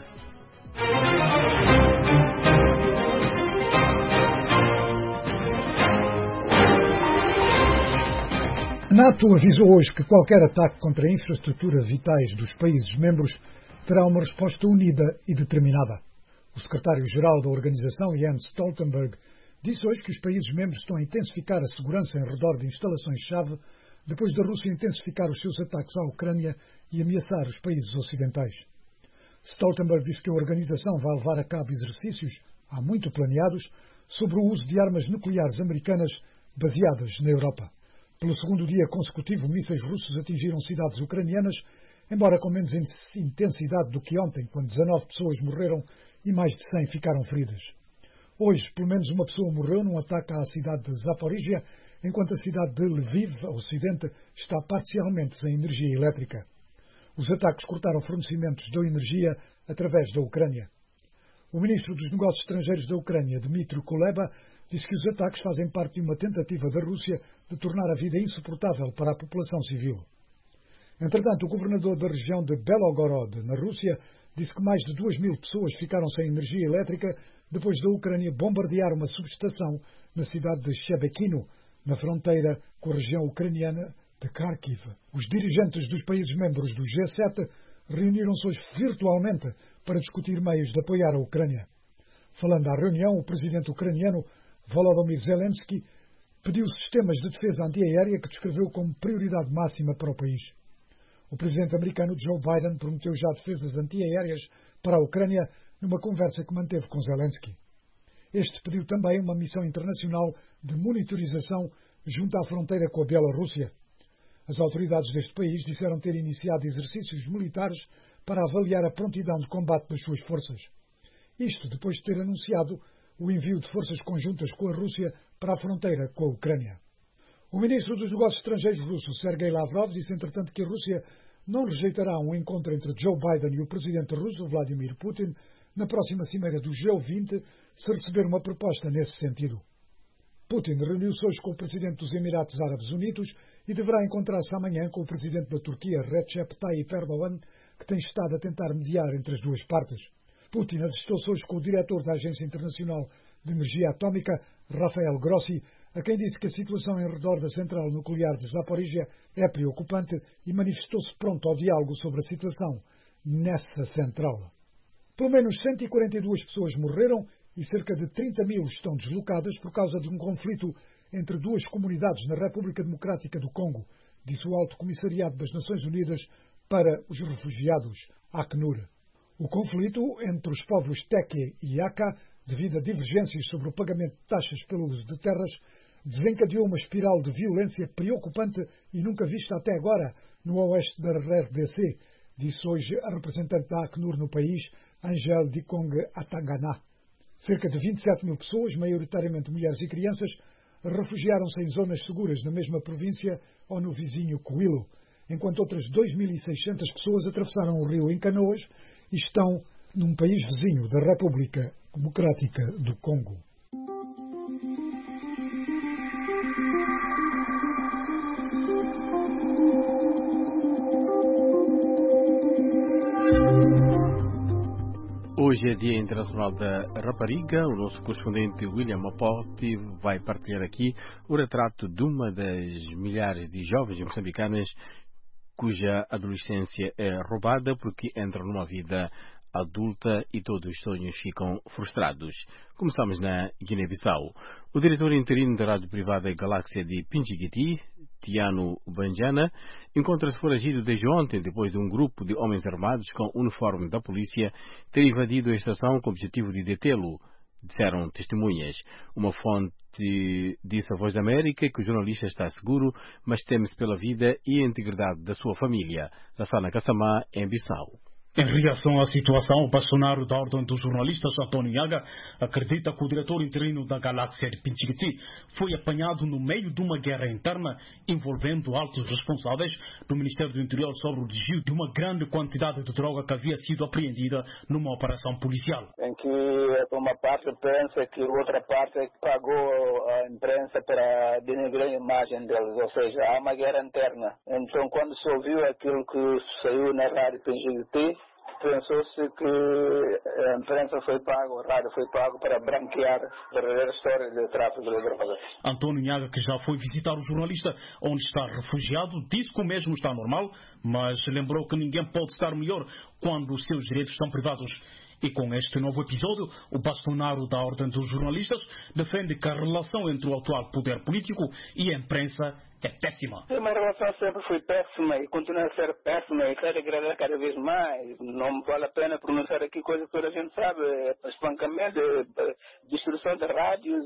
A NATO avisou hoje que qualquer ataque contra infraestruturas vitais dos países membros terá uma resposta unida e determinada. O secretário-geral da organização, Jens Stoltenberg, disse hoje que os países membros estão a intensificar a segurança em redor de instalações-chave depois da Rússia intensificar os seus ataques à Ucrânia e ameaçar os países ocidentais. Stoltenberg disse que a organização vai levar a cabo exercícios, há muito planeados, sobre o uso de armas nucleares americanas baseadas na Europa. Pelo segundo dia consecutivo, mísseis russos atingiram cidades ucranianas, embora com menos intensidade do que ontem, quando 19 pessoas morreram e mais de 100 ficaram feridas. Hoje, pelo menos uma pessoa morreu num ataque à cidade de Zaporíjia, enquanto a cidade de Lviv, a ocidente, está parcialmente sem energia elétrica. Os ataques cortaram fornecimentos de energia através da Ucrânia. O ministro dos Negócios Estrangeiros da Ucrânia, Dmytro Kuleba, disse que os ataques fazem parte de uma tentativa da Rússia de tornar a vida insuportável para a população civil. Entretanto, o governador da região de Belgorod, na Rússia, disse que mais de 2.000 pessoas ficaram sem energia elétrica depois da Ucrânia bombardear uma subestação na cidade de Shebekino, na fronteira com a região ucraniana de Kharkiv. Os dirigentes dos países membros do G7 reuniram-se hoje virtualmente para discutir meios de apoiar a Ucrânia. Falando à reunião, o presidente ucraniano Volodymyr Zelensky pediu sistemas de defesa antiaérea que descreveu como prioridade máxima para o país. O presidente americano Joe Biden prometeu já defesas antiaéreas para a Ucrânia numa conversa que manteve com Zelensky. Este pediu também uma missão internacional de monitorização junto à fronteira com a Bielorrússia. As autoridades deste país disseram ter iniciado exercícios militares para avaliar a prontidão de combate das suas forças. Isto depois de ter anunciado o envio de forças conjuntas com a Rússia para a fronteira com a Ucrânia. O ministro dos Negócios Estrangeiros russo, Sergei Lavrov, disse entretanto que a Rússia não rejeitará um encontro entre Joe Biden e o presidente russo, Vladimir Putin, na próxima cimeira do G20, se receber uma proposta nesse sentido. Putin reuniu-se hoje com o presidente dos Emirados Árabes Unidos e deverá encontrar-se amanhã com o presidente da Turquia, Recep Tayyip Erdogan, que tem estado a tentar mediar entre as duas partes. Putin avistou-se hoje com o diretor da Agência Internacional de Energia Atómica, Rafael Grossi, a quem disse que a situação em redor da central nuclear de Zaporíjia é preocupante e manifestou-se pronto ao diálogo sobre a situação nessa central. Pelo menos 142 pessoas morreram e cerca de 30.000 estão deslocadas por causa de um conflito entre duas comunidades na República Democrática do Congo, disse o Alto Comissariado das Nações Unidas para os Refugiados, ACNUR. O conflito entre os povos Teke e Aka, devido a divergências sobre o pagamento de taxas pelo uso de terras, desencadeou uma espiral de violência preocupante e nunca vista até agora no oeste da RDC, disse hoje a representante da ACNUR no país, Angel Dikong Atangana. Cerca de 27.000 pessoas, maioritariamente mulheres e crianças, refugiaram-se em zonas seguras na mesma província ou no vizinho Kouilo, enquanto outras 2.600 pessoas atravessaram o rio em canoas e estão num país vizinho da República Democrática do Congo. Hoje é Dia Internacional da Rapariga. O nosso correspondente William Mapote vai partilhar aqui o retrato de uma das milhares de jovens moçambicanas cuja adolescência é roubada porque entram numa vida adulta e todos os sonhos ficam frustrados. Começamos na Guiné-Bissau. O diretor interino da rádio privada Galáxia de Pinchiguiti, Tiano Banjana, encontra-se foragido desde ontem depois de um grupo de homens armados com uniforme da polícia ter invadido a estação com o objetivo de detê-lo, disseram testemunhas. Uma fonte disse à Voz da América que o jornalista está seguro, mas teme-se pela vida e a integridade da sua família. Lassana Kassamá, em Bissau. Em reação à situação, o bastonário da Ordem dos Jornalistas, Antônio Nhaga, acredita que o diretor interino da Galáxia de Pinchiguiti foi apanhado no meio de uma guerra interna envolvendo altos responsáveis do Ministério do Interior sobre o desvio de uma grande quantidade de droga que havia sido apreendida numa operação policial. Em que uma parte pensa que outra parte pagou a imprensa para denegrir a imagem deles, ou seja, há uma guerra interna. Então, quando se ouviu aquilo que saiu na rádio Pinchiguiti, pensou-se que a imprensa foi pago, a rádio foi pago para branquear a verdadeira história de tráfico de drogas. Antônio Nhaga, que já foi visitar o jornalista onde está refugiado, disse que o mesmo está normal, mas lembrou que ninguém pode estar melhor quando os seus direitos são privados. E com este novo episódio, o bastonário da Ordem dos Jornalistas defende que a relação entre o atual poder político e a imprensa é péssima. A relação sempre foi péssima e continua a ser péssima e quer degradar cada vez mais. Não vale a pena pronunciar aqui coisas que toda a gente sabe. Espancamento, destruição de rádios.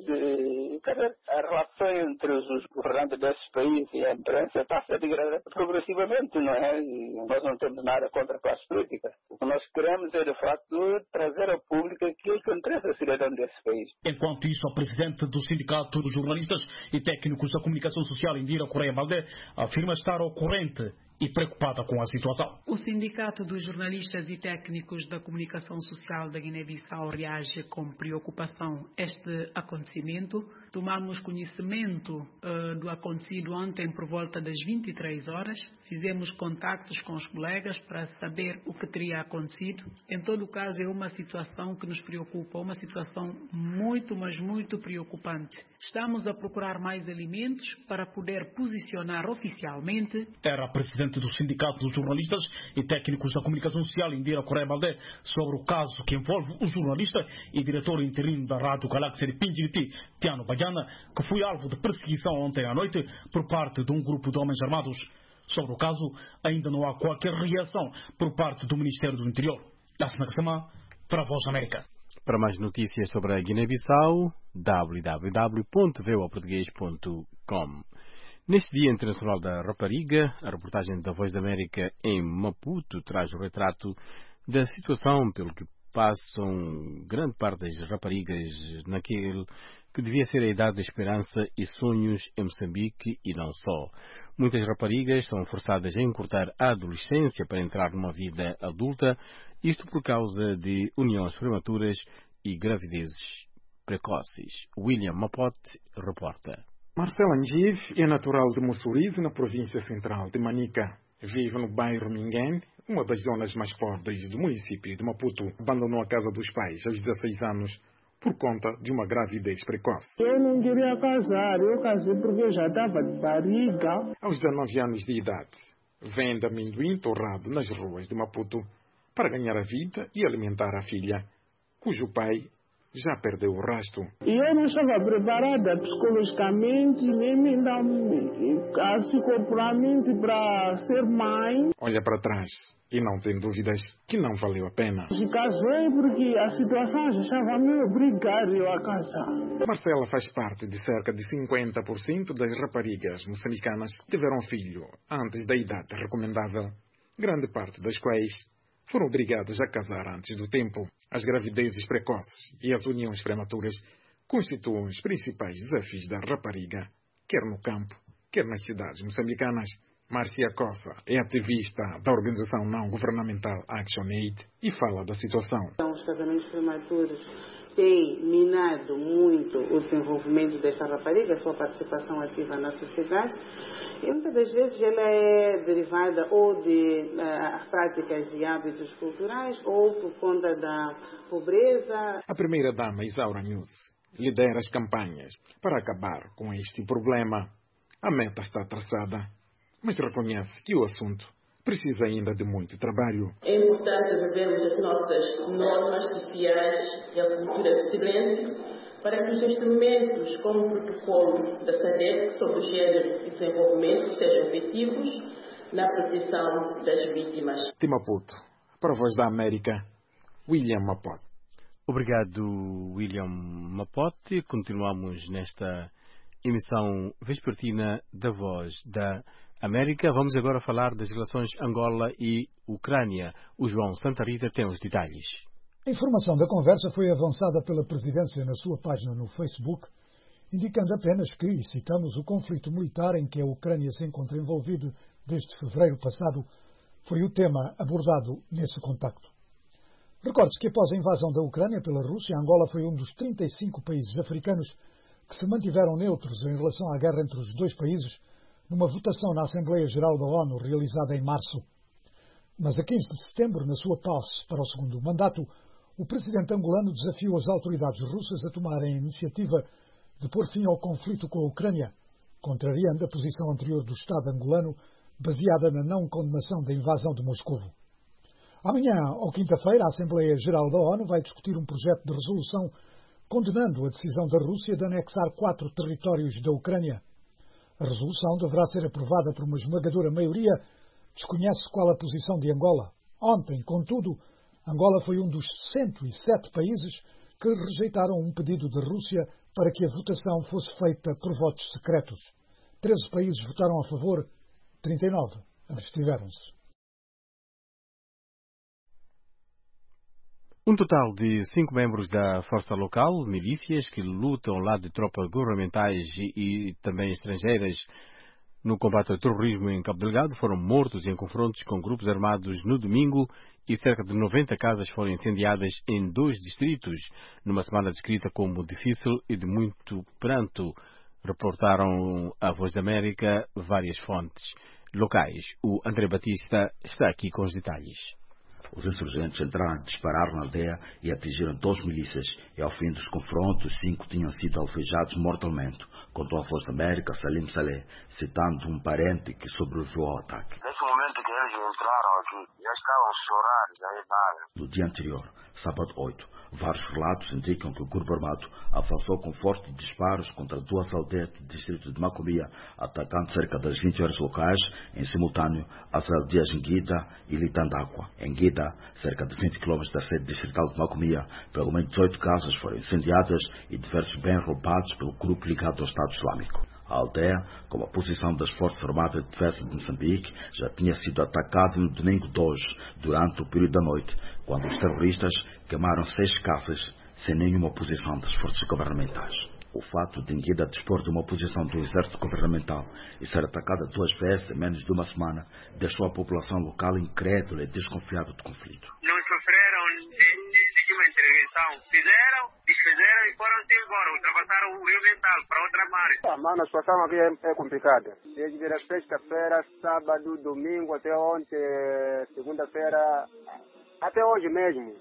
A relação entre os governantes desses países e a imprensa está a ser degradada progressivamente, não é? E nós não temos nada contra a classe política. O que nós queremos é, de facto, trazer ao público aquilo que interessa ao cidadão desse país. Enquanto isso, a presidente do Sindicato dos Jornalistas e Técnicos da Comunicação Social, Indira Correia Baldé, afirma estar ao corrente e preocupada com a situação. O Sindicato dos Jornalistas e Técnicos da Comunicação Social da Guiné-Bissau reage com preocupação a este acontecimento. Tomamos conhecimento do acontecido ontem por volta das 23 horas. Fizemos contactos com os colegas para saber o que teria acontecido. Em todo o caso, é uma situação que nos preocupa, uma situação muito, mas muito preocupante. Estamos a procurar mais elementos para poder posicionar oficialmente. Era a presidente do Sindicato dos Jornalistas e Técnicos da Comunicação Social, Indira Correia Baldé, sobre o caso que envolve o jornalista e diretor interino da Rádio Galáxia de Pinchiguiti, Tiano Banjana, que foi alvo de perseguição ontem à noite por parte de um grupo de homens armados. Sobre o caso, ainda não há qualquer reação por parte do Ministério do Interior. Lassana Kassamá, para a Voz da América. Para mais notícias sobre a Guiné-Bissau, www.voaportugues.com. Neste Dia Internacional da Rapariga, a reportagem da Voz da América em Maputo traz o retrato da situação pelo que passam grande parte das raparigas naquele que devia ser a idade da esperança e sonhos em Moçambique e não só. Muitas raparigas são forçadas a encurtar a adolescência para entrar numa vida adulta, isto por causa de uniões prematuras e gravidezes precoces. William Mapote reporta. Marcela Ngive é natural de Mussurize, na província central de Manica. Vive no bairro Minguém, uma das zonas mais pobres do município de Maputo. Abandonou a casa dos pais aos 16 anos por conta de uma gravidez precoce. Eu não queria casar, eu casei porque eu já estava de barriga. Aos 19 anos de idade, vende amendoim torrado nas ruas de Maputo para ganhar a vida e alimentar a filha, cujo pai já perdeu o rastro. E eu não estava preparada psicologicamente, nem corporalmente para ser mãe. Olha para trás e não tem dúvidas que não valeu a pena. Se casei porque a situação já estava a me obrigar eu a casar. Marcela faz parte de cerca de 50% das raparigas moçambicanas que tiveram filho antes da idade recomendável, grande parte das quais foram obrigadas a casar antes do tempo. As gravidezes precoces e as uniões prematuras constituem os principais desafios da rapariga, quer no campo, quer nas cidades moçambicanas. Márcia Cossa é ativista da organização não-governamental ActionAid e fala da situação. Os casamentos prematuros têm minado muito o desenvolvimento desta rapariga, a sua participação ativa na sociedade. E muitas das vezes ela é derivada ou de práticas e hábitos culturais ou por conta da pobreza. A primeira-dama Isaura News lidera as campanhas para acabar com este problema. A meta está traçada, mas reconhece que o assunto precisa ainda de muito trabalho. É importante revermos as nossas normas sociais e a cultura de silêncio para que os instrumentos como o protocolo da SADC sobre o género e desenvolvimento sejam efetivos na proteção das vítimas. De Maputo, para a Voz da América, William Mapote. Obrigado, William Mapote. Continuamos nesta emissão vespertina da Voz da América. Vamos agora falar das relações Angola e Ucrânia. O João Santa Rita tem os detalhes. A informação da conversa foi avançada pela Presidência na sua página no Facebook, indicando apenas que, e citamos, o conflito militar em que a Ucrânia se encontra envolvida desde fevereiro passado foi o tema abordado nesse contacto. Recorde-se que após a invasão da Ucrânia pela Rússia, Angola foi um dos 35 países africanos que se mantiveram neutros em relação à guerra entre os dois países, numa votação na Assembleia Geral da ONU realizada em março. Mas a 15 de setembro, na sua posse para o segundo mandato, o presidente angolano desafiou as autoridades russas a tomarem a iniciativa de pôr fim ao conflito com a Ucrânia, contrariando a posição anterior do Estado angolano, baseada na não condenação da invasão de Moscovo. Amanhã, ou quinta-feira, a Assembleia Geral da ONU vai discutir um projeto de resolução condenando a decisão da Rússia de anexar 4 territórios da Ucrânia. A resolução deverá ser aprovada por uma esmagadora maioria. Desconhece qual a posição de Angola. Ontem, contudo, Angola foi um dos 107 países que rejeitaram um pedido da Rússia para que a votação fosse feita por votos secretos. 13 países votaram a favor, 39 abstiveram-se. Um total de 5 membros da Força Local, milícias que lutam ao lado de tropas governamentais e também estrangeiras no combate ao terrorismo em Cabo Delgado, foram mortos em confrontos com grupos armados no domingo e cerca de 90 casas foram incendiadas em 2 distritos, numa semana descrita como difícil e de muito pranto, reportaram a Voz da América várias fontes locais. O André Batista está aqui com os detalhes. Os insurgentes entraram a disparar na aldeia e atingiram 2 milícias, e ao fim dos confrontos, 5 tinham sido alvejados mortalmente, contou a Voz da América Salim Saleh, citando um parente que sobreviveu ao ataque. Nesse momento que eles entraram aqui, já estavam chorados aí na área. No dia anterior, sábado 8, vários relatos indicam que o grupo armado avançou com fortes disparos contra 2 aldeias do distrito de Macomia, atacando cerca das 20 horas locais, em simultâneo, as aldeias Nguida e Litandaqua. Em Nguida, cerca de 20 km da sede distrital de Macomia, pelo menos 18 casas foram incendiadas e diversos bens roubados pelo grupo ligado ao Estado Islâmico. A aldeia, como a posição das Forças Armadas de Defesa de Moçambique, já tinha sido atacada no domingo 2, durante o período da noite, quando os terroristas queimaram 6 casas sem nenhuma posição das forças governamentais. O fato de Nguida dispor de uma posição do exército governamental e ser atacada 2 vezes em menos de uma semana deixou a população local incrédula e desconfiada do conflito. Não sofreram nenhuma intervenção. Desfizeram e foram-se embora. Ultrapassaram o Rio Mental para outra margem. Mano, a situação aqui é complicada. Desde sexta-feira, sábado, domingo, até ontem, segunda-feira, até hoje mesmo.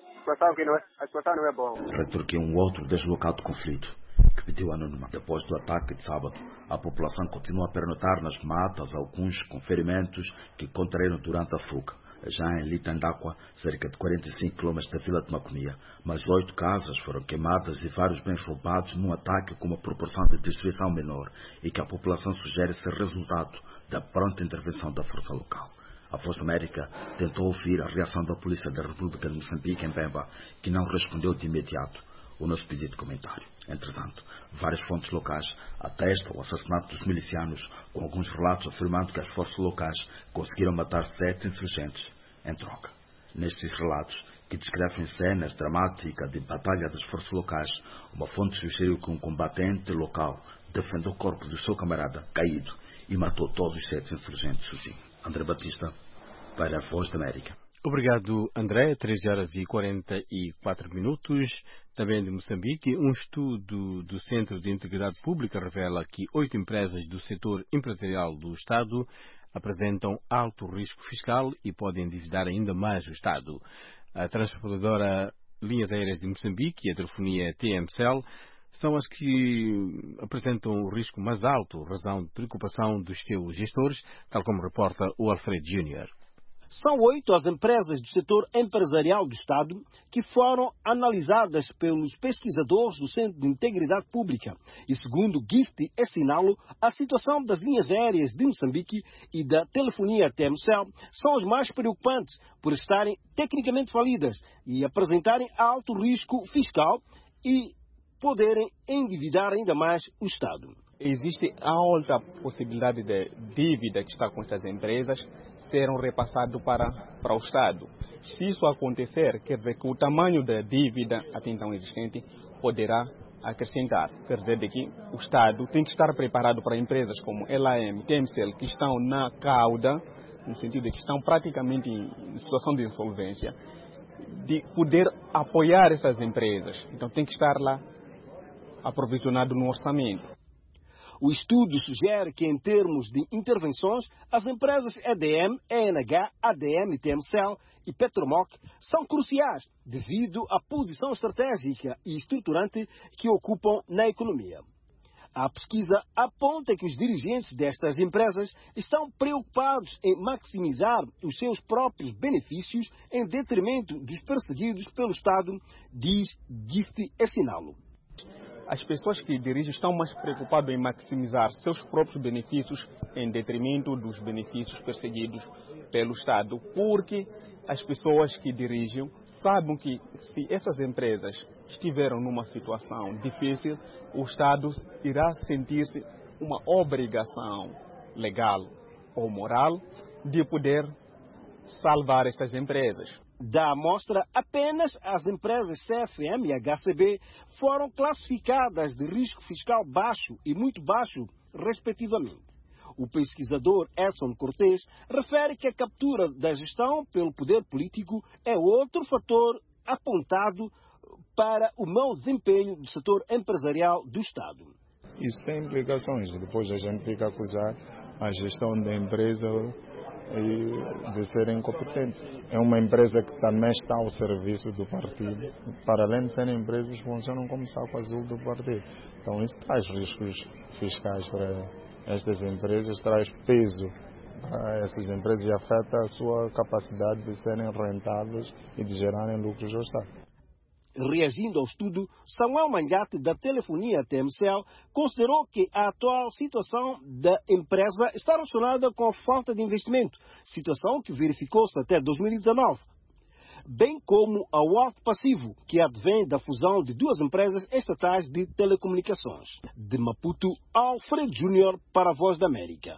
A situação não é boa. Retorquiu um outro deslocado do conflito, que pediu anonimato. Depois do ataque de sábado, a população continua a pernoitar nas matas, alguns com ferimentos que contraíram durante a fuga. Já em Litandaqua, cerca de 45 km da vila de Macomia, mais 8 casas foram queimadas e vários bens roubados num ataque com uma proporção de destruição menor e que a população sugere ser resultado da pronta intervenção da força local. A Voz da América tentou ouvir a reação da Polícia da República de Moçambique em Pemba, que não respondeu de imediato o nosso pedido de comentário. Entretanto, várias fontes locais atestam o assassinato dos milicianos, com alguns relatos afirmando que as forças locais conseguiram matar 7 insurgentes em troca. Nestes relatos, que descrevem cenas dramáticas de batalha das forças locais, uma fonte sugeriu que um combatente local defendeu o corpo do seu camarada caído e matou todos os 7 insurgentes Suji. André Batista, para a Voz da América. Obrigado, André. 13h44. Também de Moçambique, um estudo do Centro de Integridade Pública revela que 8 empresas do setor empresarial do Estado apresentam alto risco fiscal e podem endividar ainda mais o Estado. A transportadora Linhas Aéreas de Moçambique e a telefonia TMCell são as que apresentam o risco mais alto, razão de preocupação dos seus gestores, tal como reporta o Alfredo Júnior. São 8 as empresas do setor empresarial do Estado que foram analisadas pelos pesquisadores do Centro de Integridade Pública. E segundo Gift assinala, a situação das linhas aéreas de Moçambique e da telefonia TMCell são as mais preocupantes por estarem tecnicamente falidas e apresentarem alto risco fiscal e poderem endividar ainda mais o Estado. Existe alta possibilidade de dívida que está com estas empresas serem repassadas para o Estado. Se isso acontecer, quer dizer que o tamanho da dívida até então existente poderá acrescentar. Quer dizer que o Estado tem que estar preparado para empresas como LAM, TMCell, que estão na cauda, no sentido de que estão praticamente em situação de insolvência, de poder apoiar essas empresas. Então tem que estar lá aprovisionado no orçamento. O estudo sugere que, em termos de intervenções, as empresas EDM, ENH, ADM, TMCell e Petromoc são cruciais devido à posição estratégica e estruturante que ocupam na economia. A pesquisa aponta que os dirigentes destas empresas estão preocupados em maximizar os seus próprios benefícios em detrimento dos perseguidos pelo Estado, diz Gift assinalo. As pessoas que dirigem estão mais preocupadas em maximizar seus próprios benefícios em detrimento dos benefícios perseguidos pelo Estado, porque as pessoas que dirigem sabem que se essas empresas estiveram numa situação difícil, o Estado irá sentir-se uma obrigação legal ou moral de poder salvar essas empresas. Da amostra, apenas as empresas CFM e HCB foram classificadas de risco fiscal baixo e muito baixo, respectivamente. O pesquisador Edson Cortés refere que a captura da gestão pelo poder político é outro fator apontado para o mau desempenho do setor empresarial do Estado. Isso tem implicações. Depois a gente fica a acusar a gestão da empresa e de ser incompetente. É uma empresa que também está ao serviço do partido. Para além de serem empresas, funcionam como saco azul do partido. Então isso traz riscos fiscais para estas empresas, traz peso para essas empresas e afeta a sua capacidade de serem rentáveis e de gerarem lucros ao Estado. Reagindo ao estudo, Samuel Manhate, da telefonia TMCell, considerou que a atual situação da empresa está relacionada com a falta de investimento, situação que verificou-se até 2019, bem como ao alto passivo, que advém da fusão de duas empresas estatais de telecomunicações. De Maputo, Alfredo Júnior para a Voz da América.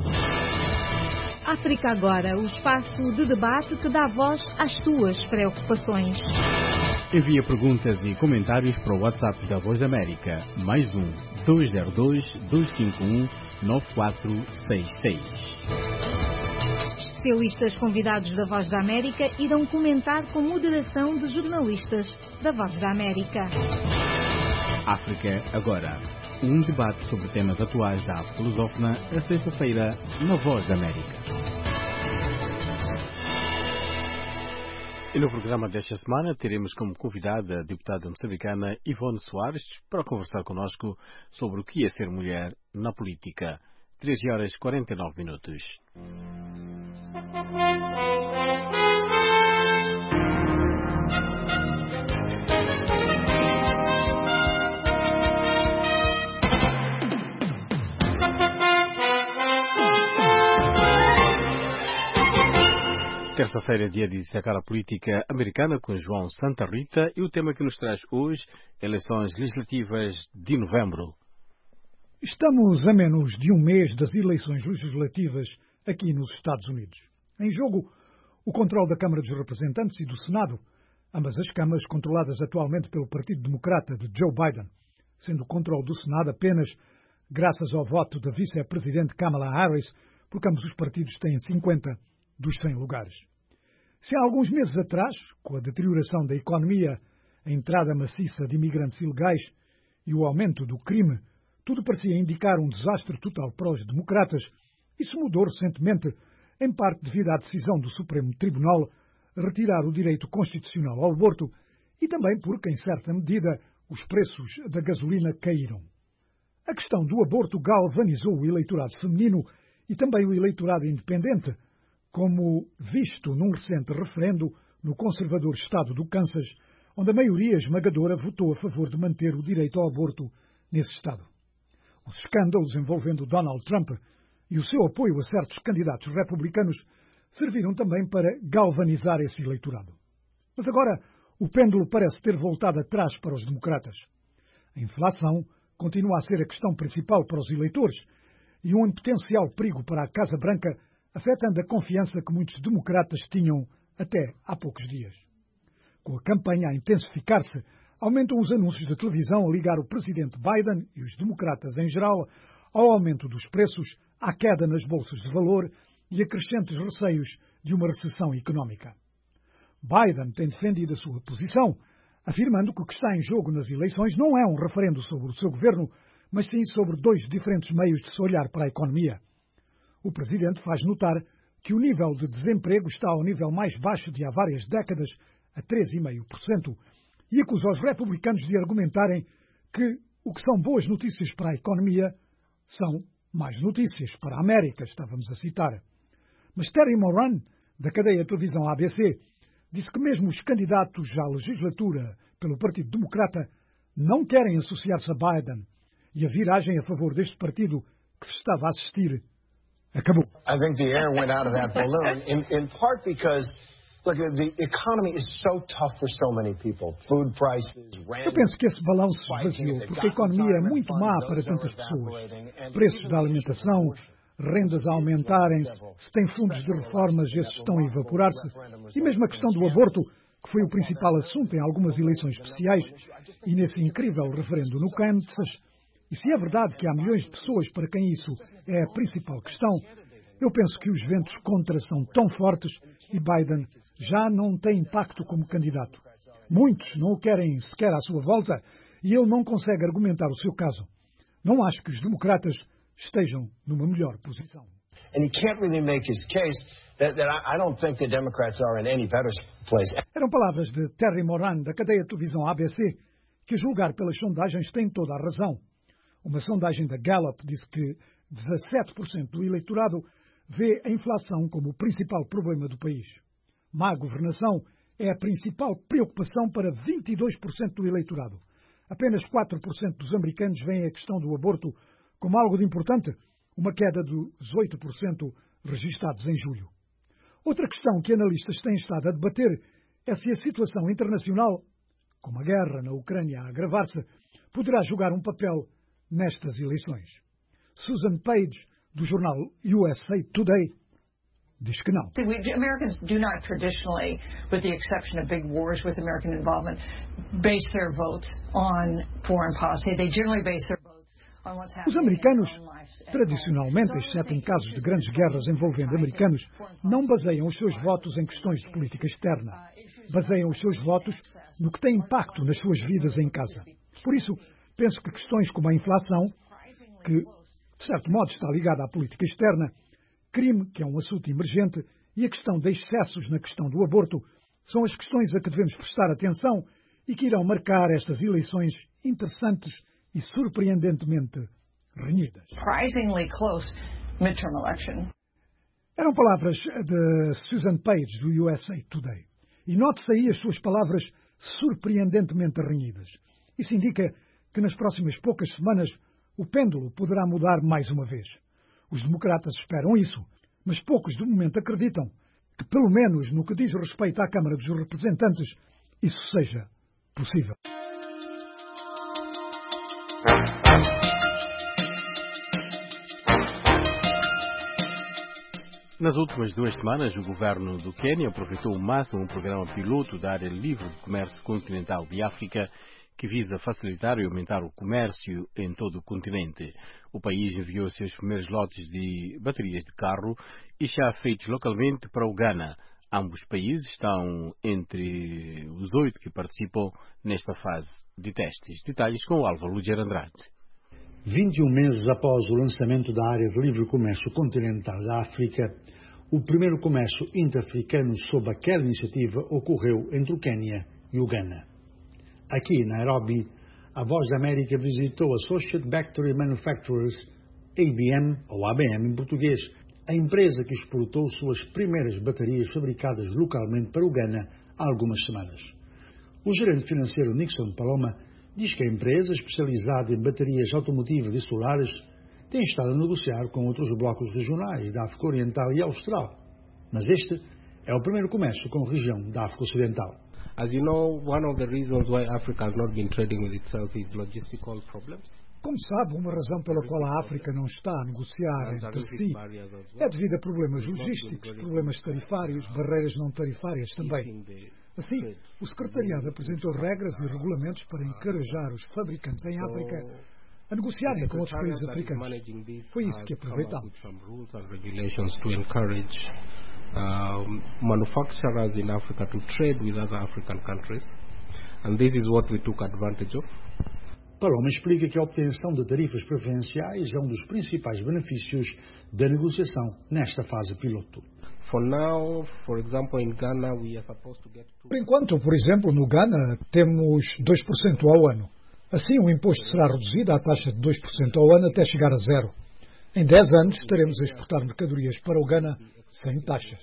África Agora, o espaço de debate que dá voz às tuas preocupações. Envia perguntas e comentários para o WhatsApp da Voz da América, mais 202-251-9466. Especialistas convidados da Voz da América irão comentar com moderação de jornalistas da Voz da América. África Agora, um debate sobre temas atuais da África lusófona, a sexta-feira, na Voz da América. E no programa desta semana teremos como convidada a deputada moçambicana Ivone Soares para conversar conosco sobre o que é ser mulher na política. 13h49. Terça-feira, dia de destacar a política americana com João Santa Rita e o tema que nos traz hoje, eleições legislativas de novembro. Estamos a menos de um mês das eleições legislativas aqui nos Estados Unidos. Em jogo, o controle da Câmara dos Representantes e do Senado, ambas as câmaras controladas atualmente pelo Partido Democrata de Joe Biden, sendo o controle do Senado apenas graças ao voto da vice-presidente Kamala Harris, porque ambos os partidos têm 50 dos 100 lugares. Se há alguns meses atrás, com a deterioração da economia, a entrada maciça de imigrantes ilegais e o aumento do crime, tudo parecia indicar um desastre total para os democratas, isso mudou recentemente, em parte devido à decisão do Supremo Tribunal retirar o direito constitucional ao aborto e também porque, em certa medida, os preços da gasolina caíram. A questão do aborto galvanizou o eleitorado feminino e também o eleitorado independente, como visto num recente referendo no conservador estado do Kansas, onde a maioria esmagadora votou a favor de manter o direito ao aborto nesse estado. Os escândalos envolvendo Donald Trump e o seu apoio a certos candidatos republicanos serviram também para galvanizar esse eleitorado. Mas agora o pêndulo parece ter voltado atrás para os democratas. A inflação continua a ser a questão principal para os eleitores e um potencial perigo para a Casa Branca, afetando a confiança que muitos democratas tinham até há poucos dias. Com a campanha a intensificar-se, aumentam os anúncios de televisão a ligar o presidente Biden e os democratas em geral ao aumento dos preços, à queda nas bolsas de valor e a crescentes receios de uma recessão económica. Biden tem defendido a sua posição, afirmando que o que está em jogo nas eleições não é um referendo sobre o seu governo, mas sim sobre dois diferentes meios de se olhar para a economia. O presidente faz notar que o nível de desemprego está ao nível mais baixo de há várias décadas, a 3,5%, e acusa os republicanos de argumentarem que o que são boas notícias para a economia são más notícias para a América, estávamos a citar. Mas Terry Moran, da cadeia de televisão ABC, disse que mesmo os candidatos à legislatura pelo Partido Democrata não querem associar-se a Biden, e a viragem a favor deste partido que se estava a assistir acabou. I think the air went out of that balloon, in part because look, the economy is so tough for so many people. Food prices, rent. Eu penso que esse balão se esvaziou porque a economia é muito má para tantas pessoas. Preços da alimentação, rendas a aumentarem-se, se tem fundos de reformas, esses estão a evaporar-se. E mesmo a questão do aborto, que foi o principal assunto em algumas eleições especiais, e nesse incrível referendo no Kansas. E se é verdade que há milhões de pessoas para quem isso é a principal questão, eu penso que os ventos contra são tão fortes e Biden já não tem impacto como candidato. Muitos não o querem sequer à sua volta e ele não consegue argumentar o seu caso. Não acho que os democratas estejam numa melhor posição. And he can't really make his case that I don't think the Democrats are in any better place. Eram palavras de Terry Moran, da cadeia de televisão ABC, que a julgar pelas sondagens tem toda a razão. Uma sondagem da Gallup diz que 17% do eleitorado vê a inflação como o principal problema do país. Má governação é a principal preocupação para 22% do eleitorado. Apenas 4% dos americanos veem a questão do aborto como algo de importante, uma queda de 18% registados em julho. Outra questão que analistas têm estado a debater é se a situação internacional, como a guerra na Ucrânia a agravar-se, poderá jogar um papel nestas eleições. Susan Page, do jornal USA Today, diz que não. Americans do not traditionally, with the exception of big wars with American involvement, base their votes on foreign policy. They generally base their votes on what's happening. Os americanos, tradicionalmente, exceto em casos de grandes guerras envolvendo americanos, não baseiam os seus votos em questões de política externa. Baseiam os seus votos no que tem impacto nas suas vidas em casa. Por isso, penso que questões como a inflação, que, de certo modo, está ligada à política externa, crime, que é um assunto emergente, e a questão de excessos na questão do aborto, são as questões a que devemos prestar atenção e que irão marcar estas eleições interessantes e surpreendentemente renhidas. Surprisingly close midterm election. Eram palavras de Susan Page, do USA Today. E note-se aí as suas palavras surpreendentemente renhidas. Isso indica que nas próximas poucas semanas o pêndulo poderá mudar mais uma vez. Os democratas esperam isso, mas poucos de momento acreditam que, pelo menos no que diz respeito à Câmara dos Representantes, isso seja possível. Nas últimas 2 semanas, o governo do Quênia aproveitou ao máximo um programa piloto da área livre de comércio continental de África, que visa facilitar e aumentar o comércio em todo o continente. O país enviou seus primeiros lotes de baterias de carro e chá feitos localmente para o Ghana. Ambos países estão entre os 8 que participam nesta fase de testes. Detalhes com o Álvaro Luger Andrade. 21 meses após o lançamento da área de livre comércio continental da África, o primeiro comércio inter-africano sob aquela iniciativa ocorreu entre o Quênia e o Ghana. Aqui em Nairobi, a Voz da América visitou a Associate Battery Manufacturers, ABM, ou ABM em português, a empresa que exportou suas primeiras baterias fabricadas localmente para o Ghana há algumas semanas. O gerente financeiro Nixon Paloma diz que a empresa, especializada em baterias automotivas e solares, tem estado a negociar com outros blocos regionais da África Oriental e Austral. Mas este é o primeiro comércio com a região da África Ocidental. As you know, one of the reasons why Africa has not been trading with itself is logistical problems. Como sabe, uma razão pela qual a África não está a negociar entre si é devido a problemas logísticos, problemas tarifários, barreiras não tarifárias também. Assim, o Secretariado apresentou regras e regulamentos para encorajar os fabricantes em África a negociarem com outros países africanos. Foi isso que aproveitamos. Manufacturers in Africa to trade with other African countries, and this is what we took advantage of. Paloma explica que a obtenção de tarifas preferenciais é um dos principais benefícios da negociação nesta fase piloto. For now, for example, in Ghana, we are supposed to get Por enquanto, por exemplo, no Ghana temos 2% ao ano. Assim, o imposto será reduzido à taxa de 2% ao ano até chegar a zero. Em 10 anos, estaremos a exportar mercadorias para o Ghana sem taxas.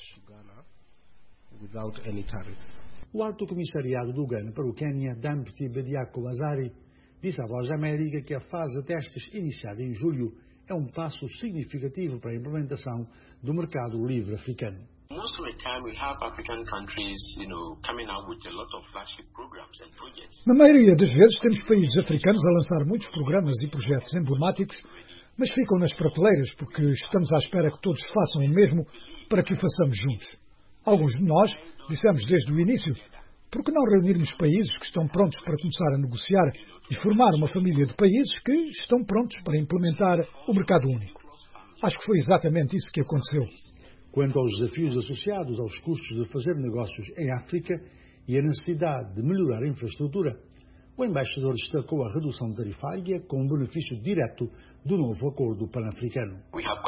O Alto Comissariado do Ghana para o Quênia, Dampti Bediako Azari, disse à Voz da América que a fase de testes iniciada em julho é um passo significativo para a implementação do mercado livre africano. Most of the time we have African countries, coming out with a lot of flagship programs and projects. Na maioria das vezes temos países africanos a lançar muitos programas e projetos emblemáticos, mas ficam nas prateleiras porque estamos à espera que todos façam o mesmo para que o façamos juntos. Alguns de nós dissemos desde o início, por que não reunirmos países que estão prontos para começar a negociar e formar uma família de países que estão prontos para implementar o mercado único? Acho que foi exatamente isso que aconteceu. Quanto aos desafios associados aos custos de fazer negócios em África e a necessidade de melhorar a infraestrutura, o embaixador destacou a redução tarifária como um benefício direto do novo acordo pan-africano.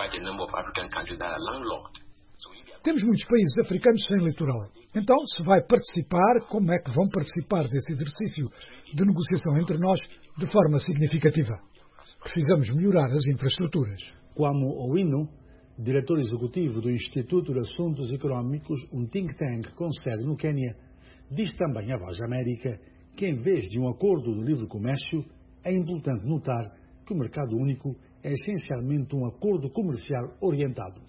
Temos muitos países africanos sem litoral. Então, se vai participar, como é que vão participar desse exercício de negociação entre nós de forma significativa? Precisamos melhorar as infraestruturas. Kwame Owino, diretor executivo do Instituto de Assuntos Económicos, um think tank com sede no Quênia, diz também à Voz da América que, em vez de um acordo de livre comércio, é importante notar que o mercado único é essencialmente um acordo comercial orientado.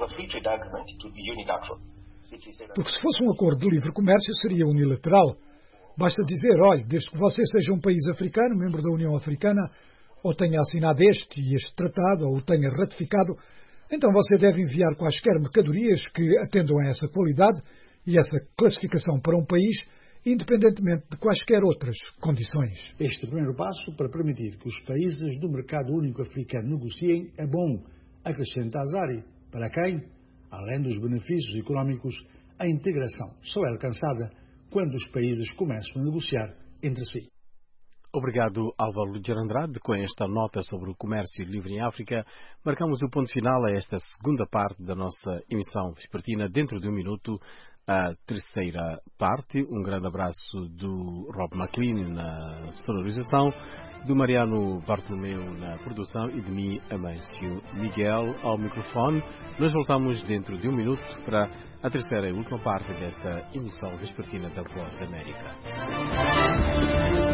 Porque se fosse um acordo de livre comércio, seria unilateral. Basta dizer, olha, desde que você seja um país africano, membro da União Africana, ou tenha assinado este e este tratado, ou o tenha ratificado, então você deve enviar quaisquer mercadorias que atendam a essa qualidade e essa classificação para um país, independentemente de quaisquer outras condições. Este primeiro passo para permitir que os países do mercado único africano negociem é bom, acrescenta Azari, para quem, além dos benefícios económicos, a integração só é alcançada quando os países começam a negociar entre si. Obrigado, Álvaro Luger Andrade. Com esta nota sobre o comércio livre em África, marcamos o ponto final a esta segunda parte da nossa emissão vespertina. Dentro de um minuto, a terceira parte. Um grande abraço do Rob McLean na sonorização, do Mariano Bartolomeu na produção e de mim, Amâncio Miguel, ao microfone. Nós voltamos dentro de um minuto para a terceira e última parte desta emissão vespertina da Voz da América.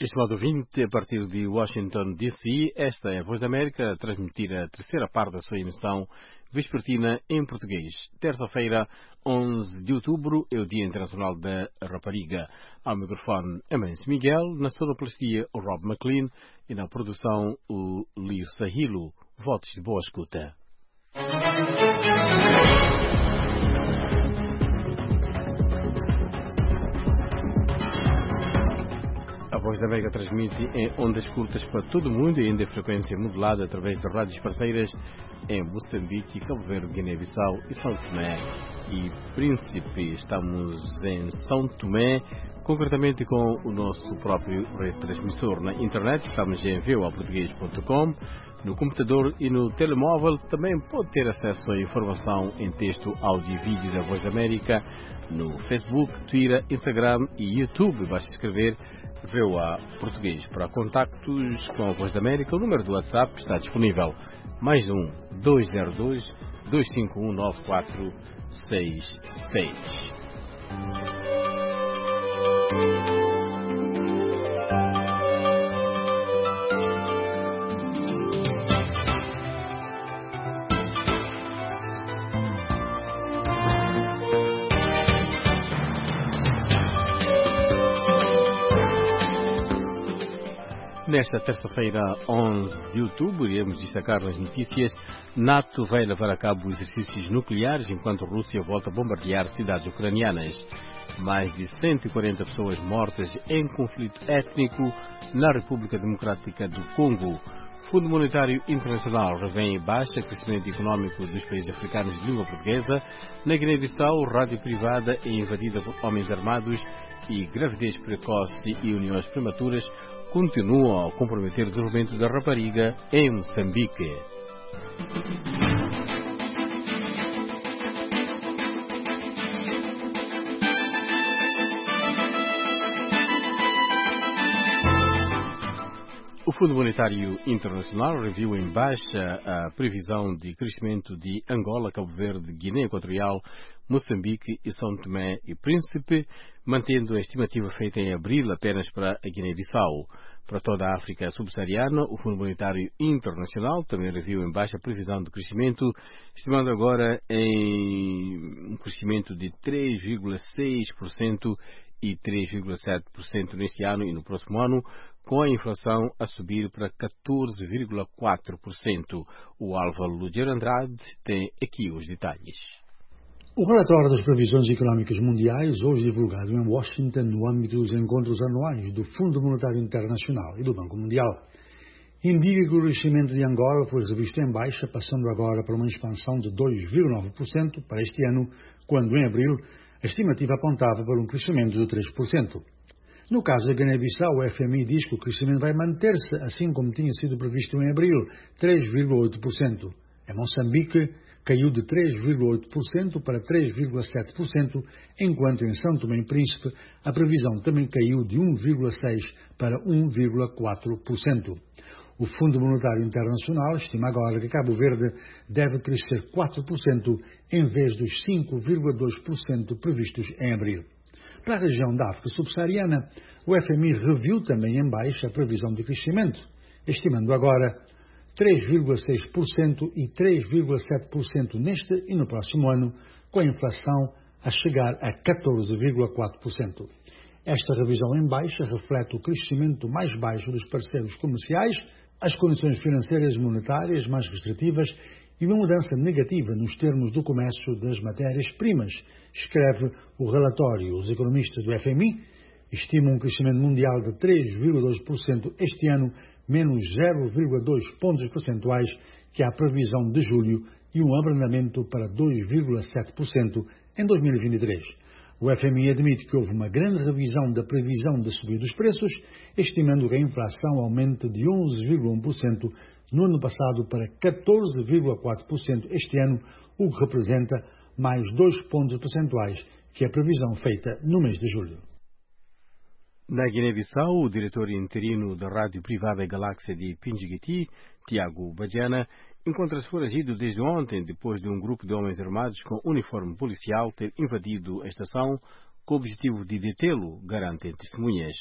Estimado ouvinte, a partir de Washington, D.C., esta é a Voz da América a transmitir a terceira parte da sua emissão vespertina em português. Terça-feira, 11 de outubro, é o Dia Internacional da Rapariga. Ao microfone, Amâncio Miguel, na sonoplastia, o Rob McLean e na produção, o Lir Sahilo. Votos de boa escuta. A Voz da América transmite em ondas curtas para todo o mundo e ainda em frequência modulada através de rádios parceiras em Moçambique, Cabo Verde, Guiné-Bissau e São Tomé e Príncipe. Estamos em São Tomé, concretamente com o nosso próprio retransmissor. Na internet estamos em voaportugues.com, no computador e no telemóvel. Também pode ter acesso à informação em texto, áudio e vídeo da Voz da América no Facebook, Twitter, Instagram e YouTube. Basta escrever VOA Português. Para contactos com a Voz da América, o número do WhatsApp está disponível. Mais 202-251-9466. Nesta terça-feira, 11 de outubro, iremos destacar nas notícias: NATO vai levar a cabo exercícios nucleares enquanto a Rússia volta a bombardear cidades ucranianas. Mais de 140 pessoas mortas em conflito étnico na República Democrática do Congo. Fundo Monetário Internacional revê em baixa crescimento econômico dos países africanos de língua portuguesa. Na Guiné-Bissau, rádio privada é invadida por homens armados e gravidez precoce e uniões prematuras continuam a comprometer o desenvolvimento da rapariga em Moçambique. O Fundo Monetário Internacional reviu em baixa a previsão de crescimento de Angola, Cabo Verde, Guiné Equatorial, Moçambique e São Tomé e Príncipe, mantendo a estimativa feita em abril apenas para a Guiné-Bissau. Para toda a África subsaariana, o Fundo Monetário Internacional também reviu em baixa a previsão de crescimento, estimando agora em um crescimento de 3,6% e 3,7% neste ano e no próximo ano, com a inflação a subir para 14,4%. O Álvaro Luger Andrade tem aqui os detalhes. O relatório das previsões económicas mundiais, hoje divulgado em Washington no âmbito dos encontros anuais do Fundo Monetário Internacional e do Banco Mundial, indica que o crescimento de Angola foi revisto em baixa, passando agora para uma expansão de 2,9% para este ano, quando em abril a estimativa apontava para um crescimento de 3%. No caso da Guiné-Bissau, o FMI diz que o crescimento vai manter-se, assim como tinha sido previsto em abril, 3,8%. Em Moçambique, caiu de 3,8% para 3,7%, enquanto em São Tomé e Príncipe a previsão também caiu de 1,6% para 1,4%. O Fundo Monetário Internacional estima agora que Cabo Verde deve crescer 4% em vez dos 5,2% previstos em abril. Para a região da África subsaariana, o FMI reviu também em baixa a previsão de crescimento, estimando agora 3,6% e 3,7% neste e no próximo ano, com a inflação a chegar a 14,4%. Esta revisão em baixa reflete o crescimento mais baixo dos parceiros comerciais, as condições financeiras e monetárias mais restritivas e uma mudança negativa nos termos do comércio das matérias-primas, escreve o relatório. Os economistas do FMI estimam um crescimento mundial de 3,2% este ano, menos 0,2 pontos percentuais que a previsão de julho e um abrandamento para 2,7% em 2023. O FMI admite que houve uma grande revisão da previsão de subida dos preços, estimando que a inflação aumente de 11,1% no ano passado para 14,4% este ano, o que representa mais 2 pontos percentuais que a previsão feita no mês de julho. Na Guiné-Bissau, o diretor interino da rádio privada Galáxia de Pinjiguiti, Tiago Badiana, encontra-se foragido desde ontem, depois de um grupo de homens armados com uniforme policial ter invadido a estação com o objetivo de detê-lo, garantem testemunhas.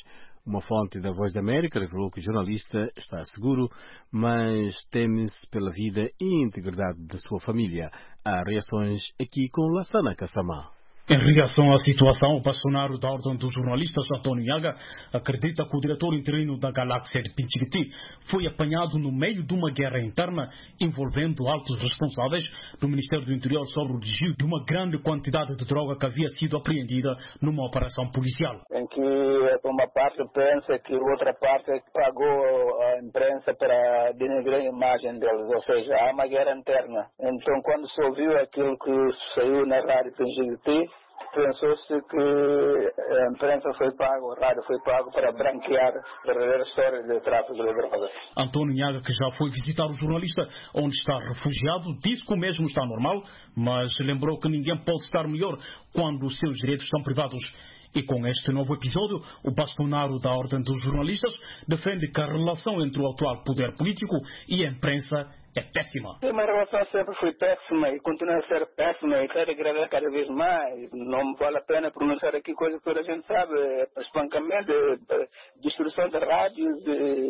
Uma fonte da Voz da América revelou que o jornalista está seguro, mas teme-se pela vida e integridade da sua família. Há reações aqui com Lassana Kassamá. Em reação à situação, o bastonário da Ordem dos Jornalistas, Antônio Nhaga, acredita que o diretor interino da Galáxia de Pinchiriti foi apanhado no meio de uma guerra interna envolvendo altos responsáveis do Ministério do Interior sobre o desvio de uma grande quantidade de droga que havia sido apreendida numa operação policial. Em que uma parte pensa que a outra parte pagou a imprensa para denegrir a imagem deles, ou seja, há uma guerra interna. Então, quando se ouviu aquilo que saiu na rádio Pinchiriti, pensou-se que a imprensa foi pago, a rádio foi pago para branquear verdadeiras histórias de tráfico de drogas. Antônio Nhaga, que já foi visitar o jornalista onde está refugiado, disse que o mesmo está normal, mas lembrou que ninguém pode estar melhor quando os seus direitos são privados. E com este novo episódio, o bastonário da Ordem dos Jornalistas defende que a relação entre o atual poder político e a imprensa é péssima. A relação sempre foi péssima e continua a ser péssima e quer degradar cada vez mais. Não vale a pena pronunciar aqui coisas que toda a gente sabe. Espancamento, destruição de rádios.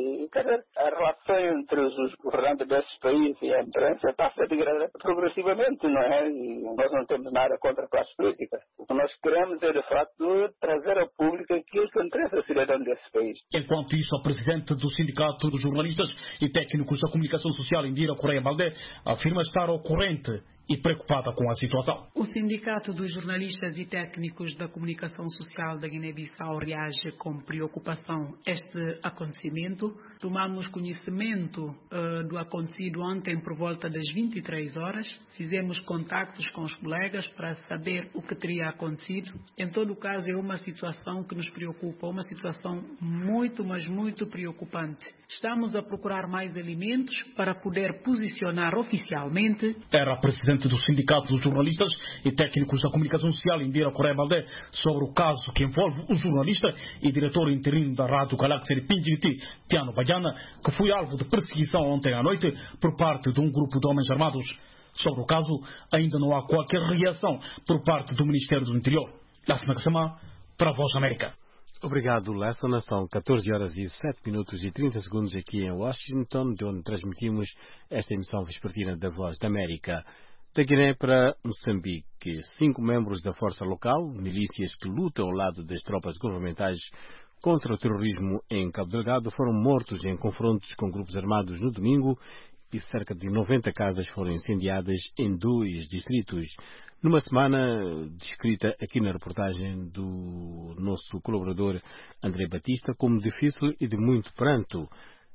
A relação entre os governantes desses países e a imprensa está a ser degradada progressivamente, não é? E nós não temos nada contra a classe política. O que nós queremos é, de facto, trazer ao público aquilo que interessa a cidadão desses países. Enquanto isso, a presidente do Sindicato dos Jornalistas e Técnicos da Comunicação Social, Indira Correia Baldé, afirma estar ao corrente e preocupada com a situação. O Sindicato dos Jornalistas e Técnicos da Comunicação Social da Guiné-Bissau reage com preocupação a este acontecimento. Tomamos conhecimento do acontecido ontem por volta das 23 horas. Fizemos contactos com os colegas para saber o que teria acontecido. Em todo o caso, é uma situação que nos preocupa, uma situação muito, mas muito preocupante. Estamos a procurar mais elementos para poder posicionar oficialmente. Era a presidente do Sindicato dos Jornalistas e Técnicos da Comunicação Social, Indira Correia Baldé, sobre o caso que envolve o jornalista e diretor interino da Rádio Galáxia de Pinchiriti, Tiano Badiana, que foi alvo de perseguição ontem à noite por parte de um grupo de homens armados. Sobre o caso, ainda não há qualquer reação por parte do Ministério do Interior. Lassana Kassamá, para a Voz da América. Obrigado, Lassana. São 14 horas e 7 minutos e 30 segundos aqui em Washington, de onde transmitimos esta emissão vespertina da Voz da América. Da Guiné para Moçambique, 5 membros da força local, milícias que lutam ao lado das tropas governamentais contra o terrorismo em Cabo Delgado, foram mortos em confrontos com grupos armados no domingo e cerca de 90 casas foram incendiadas em 2 distritos. Numa semana descrita aqui na reportagem do nosso colaborador André Batista como difícil e de muito pranto.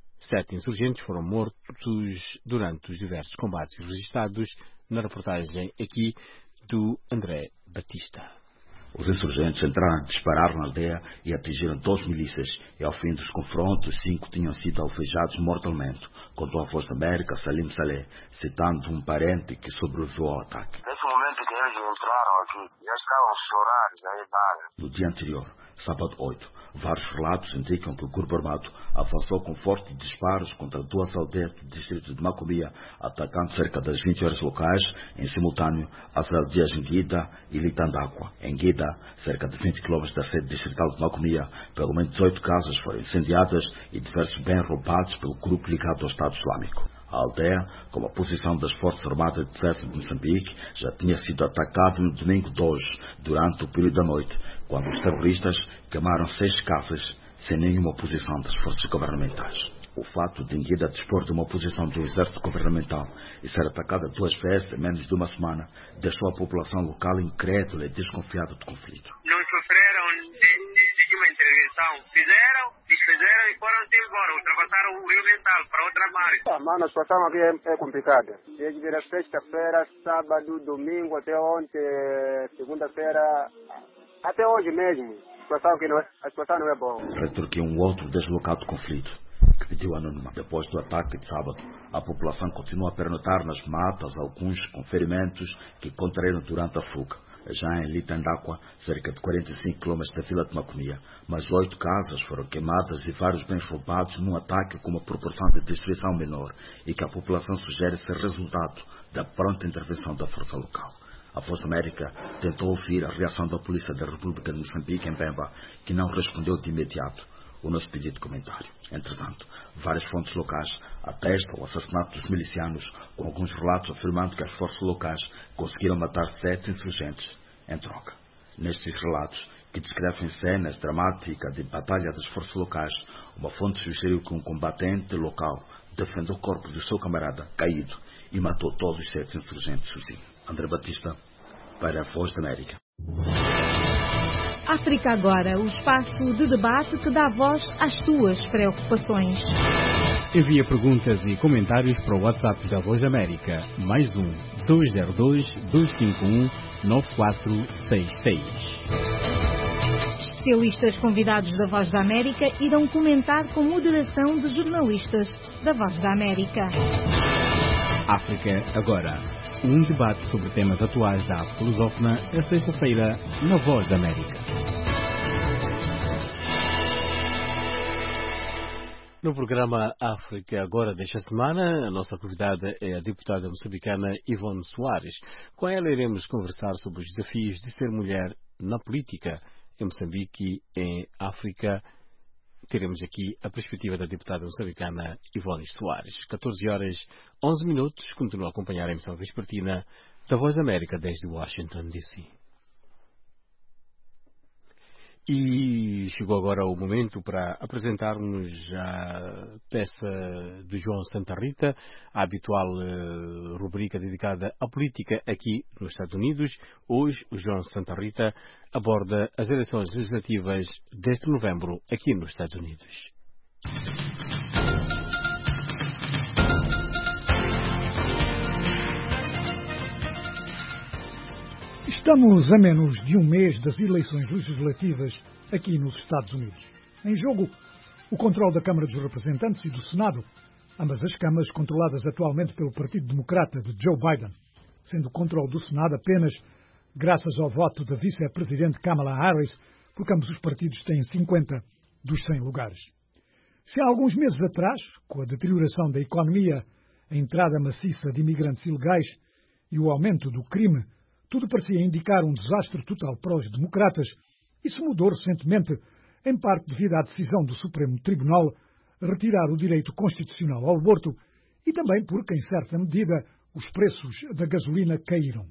7 insurgentes foram mortos durante os diversos combates registrados na reportagem aqui do André Batista. Os insurgentes entraram a disparar na aldeia e atingiram 2 milícias e ao fim dos confrontos 5 tinham sido alvejados mortalmente, contou a Voz da América Salim Saleh, citando um parente que sobreviveu ao ataque. Nesse momento que eles entraram aqui, já estavam chorados aí da área. No dia anterior, sábado 8, vários relatos indicam que o grupo armado avançou com fortes disparos contra 2 aldeias do distrito de Macomia, atacando cerca das 20 horas locais, em simultâneo, as aldeias Nguida e Litandaqua. Em Nguida, cerca de 20 km da sede distrital de Macomia, pelo menos 18 casas foram incendiadas e diversos bens roubados pelo grupo ligado ao Estado Islâmico. A aldeia, como a posição das Forças Armadas de Defesa de Moçambique, já tinha sido atacada no domingo 2, durante o período da noite, quando os terroristas queimaram 6 casas sem nenhuma oposição das forças governamentais. O fato de Nguida dispor de uma oposição do exército governamental e ser atacada 2 vezes em menos de uma semana deixou a população local incrédula e desconfiada do conflito. Não sofreram nenhuma intervenção. Fizeram, desfizeram e foram-se embora. Ultrapassaram o rio Mental para outra margem. Mano, a situação aqui é complicada. Desde a sexta-feira, sábado, domingo, até ontem, segunda-feira, até hoje mesmo. A situação não é boa. Retorquiu um outro deslocado do conflito, que pediu anonimato. Depois do ataque de sábado, a população continua a pernoitar nas matas, alguns com ferimentos que contraíram durante a fuga. Já em Litandaqua, cerca de 45 km da vila de Macomia, mas 8 casas foram queimadas e vários bens roubados num ataque com uma proporção de destruição menor e que a população sugere ser resultado da pronta intervenção da força local. A Voz da América tentou ouvir a reação da Polícia da República de Moçambique em Pemba, que não respondeu de imediato. o nosso pedido de comentário. Entretanto, várias fontes locais atestam o assassinato dos milicianos, com alguns relatos afirmando que as forças locais conseguiram matar 7 insurgentes em troca. Nestes relatos, que descrevem cenas dramáticas de batalha das forças locais, uma fonte sugeriu que um combatente local defendeu o corpo do seu camarada caído e matou todos os 7 insurgentes sozinho. André Batista, para a Voz da América. África Agora, o espaço de debate que dá voz às tuas preocupações. Envia perguntas e comentários para o WhatsApp da Voz da América, +1 202 251 9466. Especialistas convidados da Voz da América irão comentar com moderação de jornalistas da Voz da América. África Agora, um debate sobre temas atuais da África lusófona, a sexta-feira, na Voz da América. No programa África Agora desta semana, a nossa convidada é a deputada moçambicana Ivone Soares. Com ela iremos conversar sobre os desafios de ser mulher na política em Moçambique e em África. Teremos aqui a perspectiva da deputada moçambicana Ivone Soares. 14h11. Continua a acompanhar a emissão vespertina da Voz da América desde Washington, D.C. E chegou agora o momento para apresentarmos a peça de João Santa Rita, a habitual rubrica dedicada à política aqui nos Estados Unidos. Hoje, o João Santa Rita aborda as eleições legislativas deste novembro aqui nos Estados Unidos. Estamos a menos de um mês das eleições legislativas aqui nos Estados Unidos. Em jogo, o controle da Câmara dos Representantes e do Senado, ambas as câmaras controladas atualmente pelo Partido Democrata de Joe Biden, sendo o controle do Senado apenas graças ao voto da vice-presidente Kamala Harris, porque ambos os partidos têm 50 dos 100 lugares. Se há alguns meses atrás, com a deterioração da economia, a entrada maciça de imigrantes ilegais e o aumento do crime, tudo parecia indicar um desastre total para os democratas. Isso mudou recentemente, em parte devido à decisão do Supremo Tribunal retirar o direito constitucional ao aborto e também porque, em certa medida, os preços da gasolina caíram.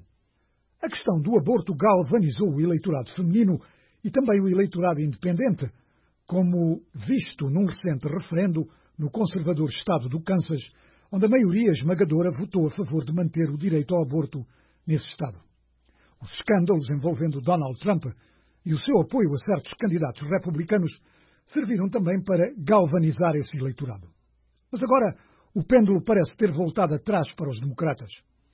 A questão do aborto galvanizou o eleitorado feminino e também o eleitorado independente, como visto num recente referendo no conservador estado do Kansas, onde a maioria esmagadora votou a favor de manter o direito ao aborto nesse estado. Os escândalos envolvendo Donald Trump e o seu apoio a certos candidatos republicanos serviram também para galvanizar esse eleitorado. Mas agora o pêndulo parece ter voltado atrás para os democratas.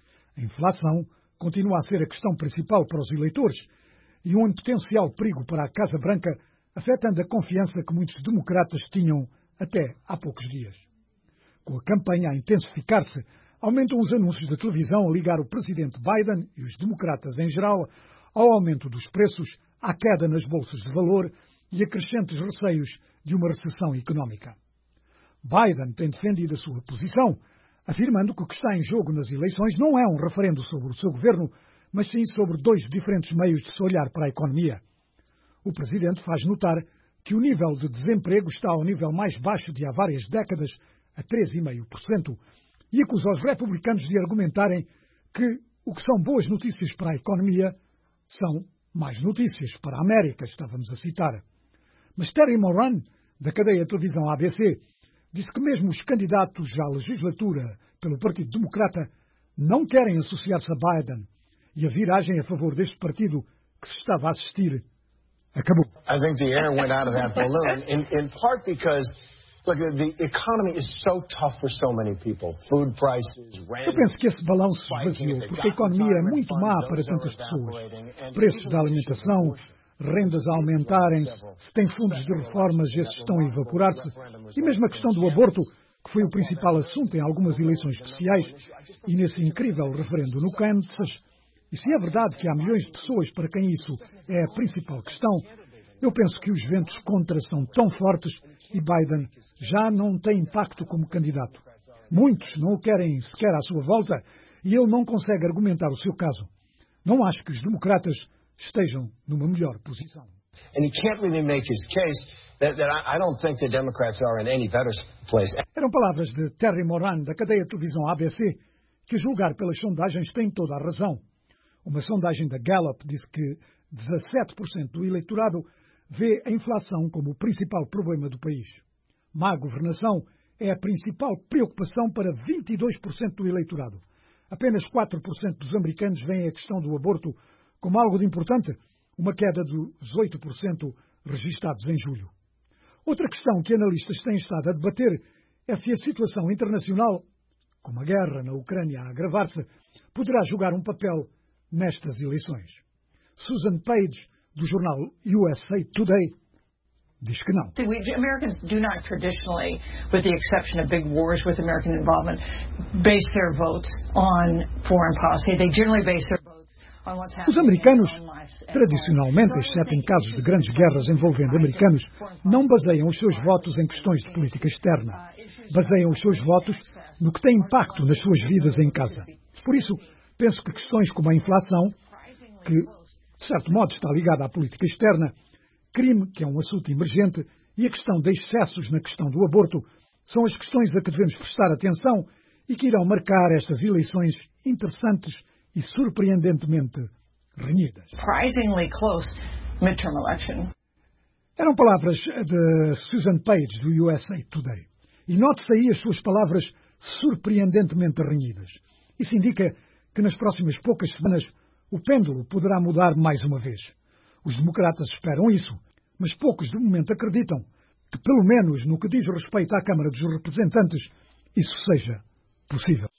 A inflação continua a ser a questão principal para os eleitores e um potencial perigo para a Casa Branca, afetando a confiança que muitos democratas tinham até há poucos dias. Com a campanha a intensificar-se, aumentam os anúncios da televisão a ligar o presidente Biden e os democratas em geral ao aumento dos preços, à queda nas bolsas de valor e a crescentes receios de uma recessão económica. Biden tem defendido a sua posição, afirmando que o que está em jogo nas eleições não é um referendo sobre o seu governo, mas sim sobre dois diferentes meios de se olhar para a economia. O presidente faz notar que o nível de desemprego está ao nível mais baixo de há várias décadas, a 3,5%, e acusa os republicanos de argumentarem que o que são boas notícias para a economia são más notícias para a América, estávamos a citar. Mas Terry Moran, da cadeia de televisão ABC, disse que mesmo os candidatos à legislatura pelo Partido Democrata não querem associar-se a Biden e a viragem a favor deste partido que se estava a assistir acabou. I think the air went out of that balloon in part because look, the economy is so tough for so many people. Food prices, rent. Eu penso que esse balão se esvaziou porque a economia é muito má para tantas pessoas. Preços da alimentação, rendas a aumentarem-se, se tem fundos de reformas, esses estão a evaporar-se. E mesmo a questão do aborto, que foi o principal assunto em algumas eleições especiais, e nesse incrível referendo no Kansas. E se é verdade que há milhões de pessoas para quem isso é a principal questão, eu penso que os ventos contra são tão fortes e Biden já não tem impacto como candidato. Muitos não o querem sequer à sua volta e ele não consegue argumentar o seu caso. Não acho que os democratas estejam numa melhor posição. And he can't really make his case that I don't think the Democrats are in any better place. Eram palavras de Terry Moran, da cadeia de televisão ABC, que, a julgar pelas sondagens, tem toda a razão. Uma sondagem da Gallup disse que 17% do eleitorado vê a inflação como o principal problema do país. Má governação é a principal preocupação para 22% do eleitorado. Apenas 4% dos americanos veem a questão do aborto como algo de importante, uma queda dos 8% registados em julho. Outra questão que analistas têm estado a debater é se a situação internacional, como a guerra na Ucrânia a agravar-se, poderá jogar um papel nestas eleições. Susan Page, do jornal USA Today, diz que não. Americans do not traditionally, with the exception of big wars with American involvement, base their votes on foreign policy. They generally base their votes on what's happening. Os americanos, tradicionalmente, exceto em casos de grandes guerras envolvendo americanos, não baseiam os seus votos em questões de política externa. Baseiam os seus votos no que tem impacto nas suas vidas em casa. Por isso, penso que questões como a inflação, que, de certo modo, está ligada à política externa, crime, que é um assunto emergente, e a questão de excessos na questão do aborto são as questões a que devemos prestar atenção e que irão marcar estas eleições interessantes e surpreendentemente renhidas. Surprisingly close midterm election. Eram palavras de Susan Page, do USA Today. E note-se aí as suas palavras surpreendentemente renhidas. Isso indica que nas próximas poucas semanas o pêndulo poderá mudar mais uma vez. Os democratas esperam isso, mas poucos de momento acreditam que, pelo menos no que diz respeito à Câmara dos Representantes, isso seja possível.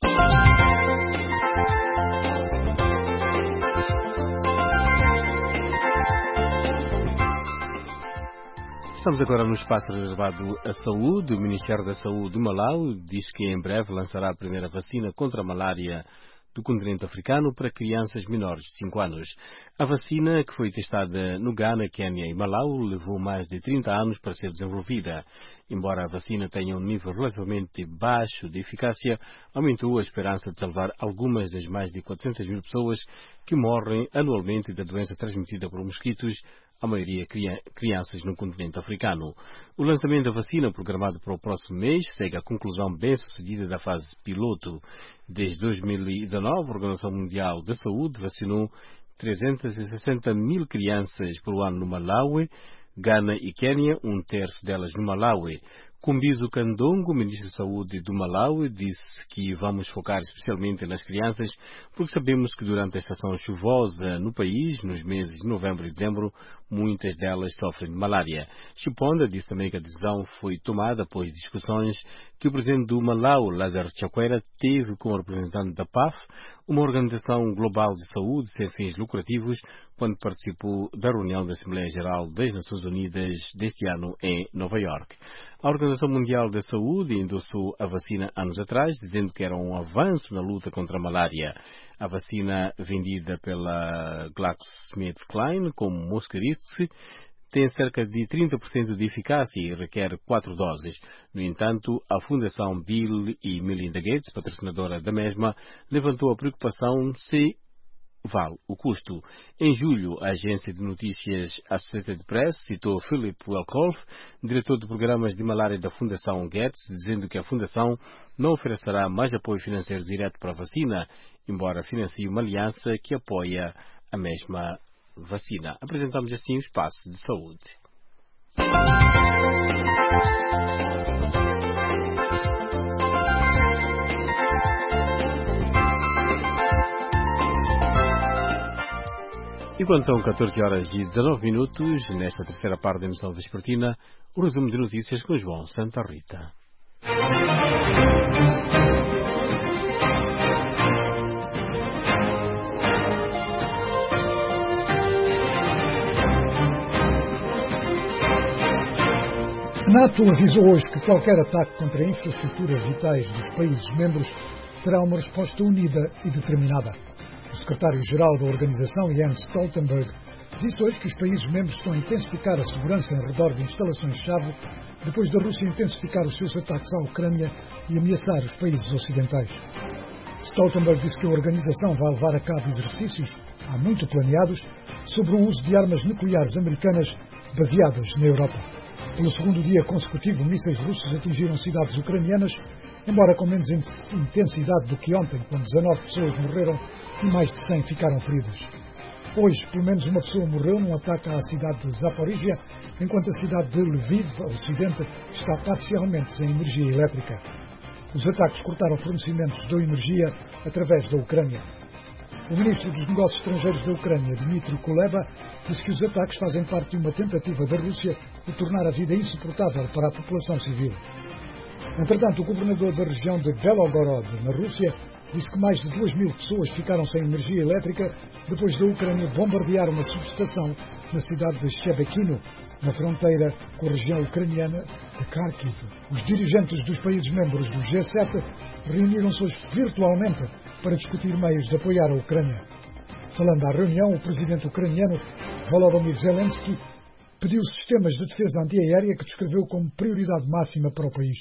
Estamos agora no espaço reservado à saúde. O Ministério da Saúde do Malau diz que em breve lançará a primeira vacina contra a malária do continente africano para crianças menores de 5 anos. A vacina, que foi testada no Ghana, Quênia e Malau, levou mais de 30 anos para ser desenvolvida. Embora a vacina tenha um nível relativamente baixo de eficácia, aumentou a esperança de salvar algumas das mais de 400 mil pessoas que morrem anualmente da doença transmitida por mosquitos, a maioria crianças no continente africano. O lançamento da vacina, programado para o próximo mês, segue a conclusão bem-sucedida da fase piloto. Desde 2019, a Organização Mundial da Saúde vacinou 360 mil crianças por ano no Malawi, Ghana e Quênia, um terço delas no Malawi. Kumbizo Kandongo, ministro da Saúde do Malawi, disse que vamos focar especialmente nas crianças, porque sabemos que durante a estação chuvosa no país, nos meses de novembro e dezembro, muitas delas sofrem de malária. Chiponda disse também que a decisão foi tomada após discussões que o presidente do Malawi, Lázaro Chakwera, teve com o representante da PAF, uma organização global de saúde sem fins lucrativos, quando participou da reunião da Assembleia Geral das Nações Unidas deste ano em Nova York. A Organização Mundial da Saúde endossou a vacina anos atrás, dizendo que era um avanço na luta contra a malária. A vacina vendida pela GlaxoSmithKline, como Mosquirix, tem cerca de 30% de eficácia e requer 4 doses. No entanto, a Fundação Bill e Melinda Gates, patrocinadora da mesma, levantou a preocupação se vale o custo. Em julho, a agência de notícias Associated Press citou Philip Wellcoff, diretor de programas de malária da Fundação Gates, dizendo que a Fundação não oferecerá mais apoio financeiro direto para a vacina, embora financie uma aliança que apoia a mesma vacina. Apresentamos assim o espaço de saúde. Enquanto são 14 horas e 19 minutos, nesta terceira parte da emissão vespertina, o resumo de notícias com João Santa Rita. A NATO avisou hoje que qualquer ataque contra infraestruturas vitais dos países membros terá uma resposta unida e determinada. O secretário-geral da organização, Jens Stoltenberg, disse hoje que os países membros estão a intensificar a segurança em redor de instalações-chave depois da Rússia intensificar os seus ataques à Ucrânia e ameaçar os países ocidentais. Stoltenberg disse que a organização vai levar a cabo exercícios, há muito planeados, sobre o uso de armas nucleares americanas baseadas na Europa. Pelo segundo dia consecutivo, mísseis russos atingiram cidades ucranianas, embora com menos intensidade do que ontem, quando 19 pessoas morreram e mais de 100 ficaram feridas. Hoje, pelo menos uma pessoa morreu num ataque à cidade de Zaporizhia, enquanto a cidade de Lviv, a ocidente, está parcialmente sem energia elétrica. Os ataques cortaram fornecimentos de energia através da Ucrânia. O ministro dos Negócios Estrangeiros da Ucrânia, Dmitry Kuleba, disse que os ataques fazem parte de uma tentativa da Rússia de tornar a vida insuportável para a população civil. Entretanto, o governador da região de Belgorod, na Rússia, disse que mais de 2.000 pessoas ficaram sem energia elétrica depois da Ucrânia bombardear uma subestação na cidade de Shebekino, na fronteira com a região ucraniana de Kharkiv. Os dirigentes dos países membros do G7 reuniram-se hoje virtualmente para discutir meios de apoiar a Ucrânia. Falando à reunião, o presidente ucraniano Volodymyr Zelensky pediu sistemas de defesa antiaérea que descreveu como prioridade máxima para o país.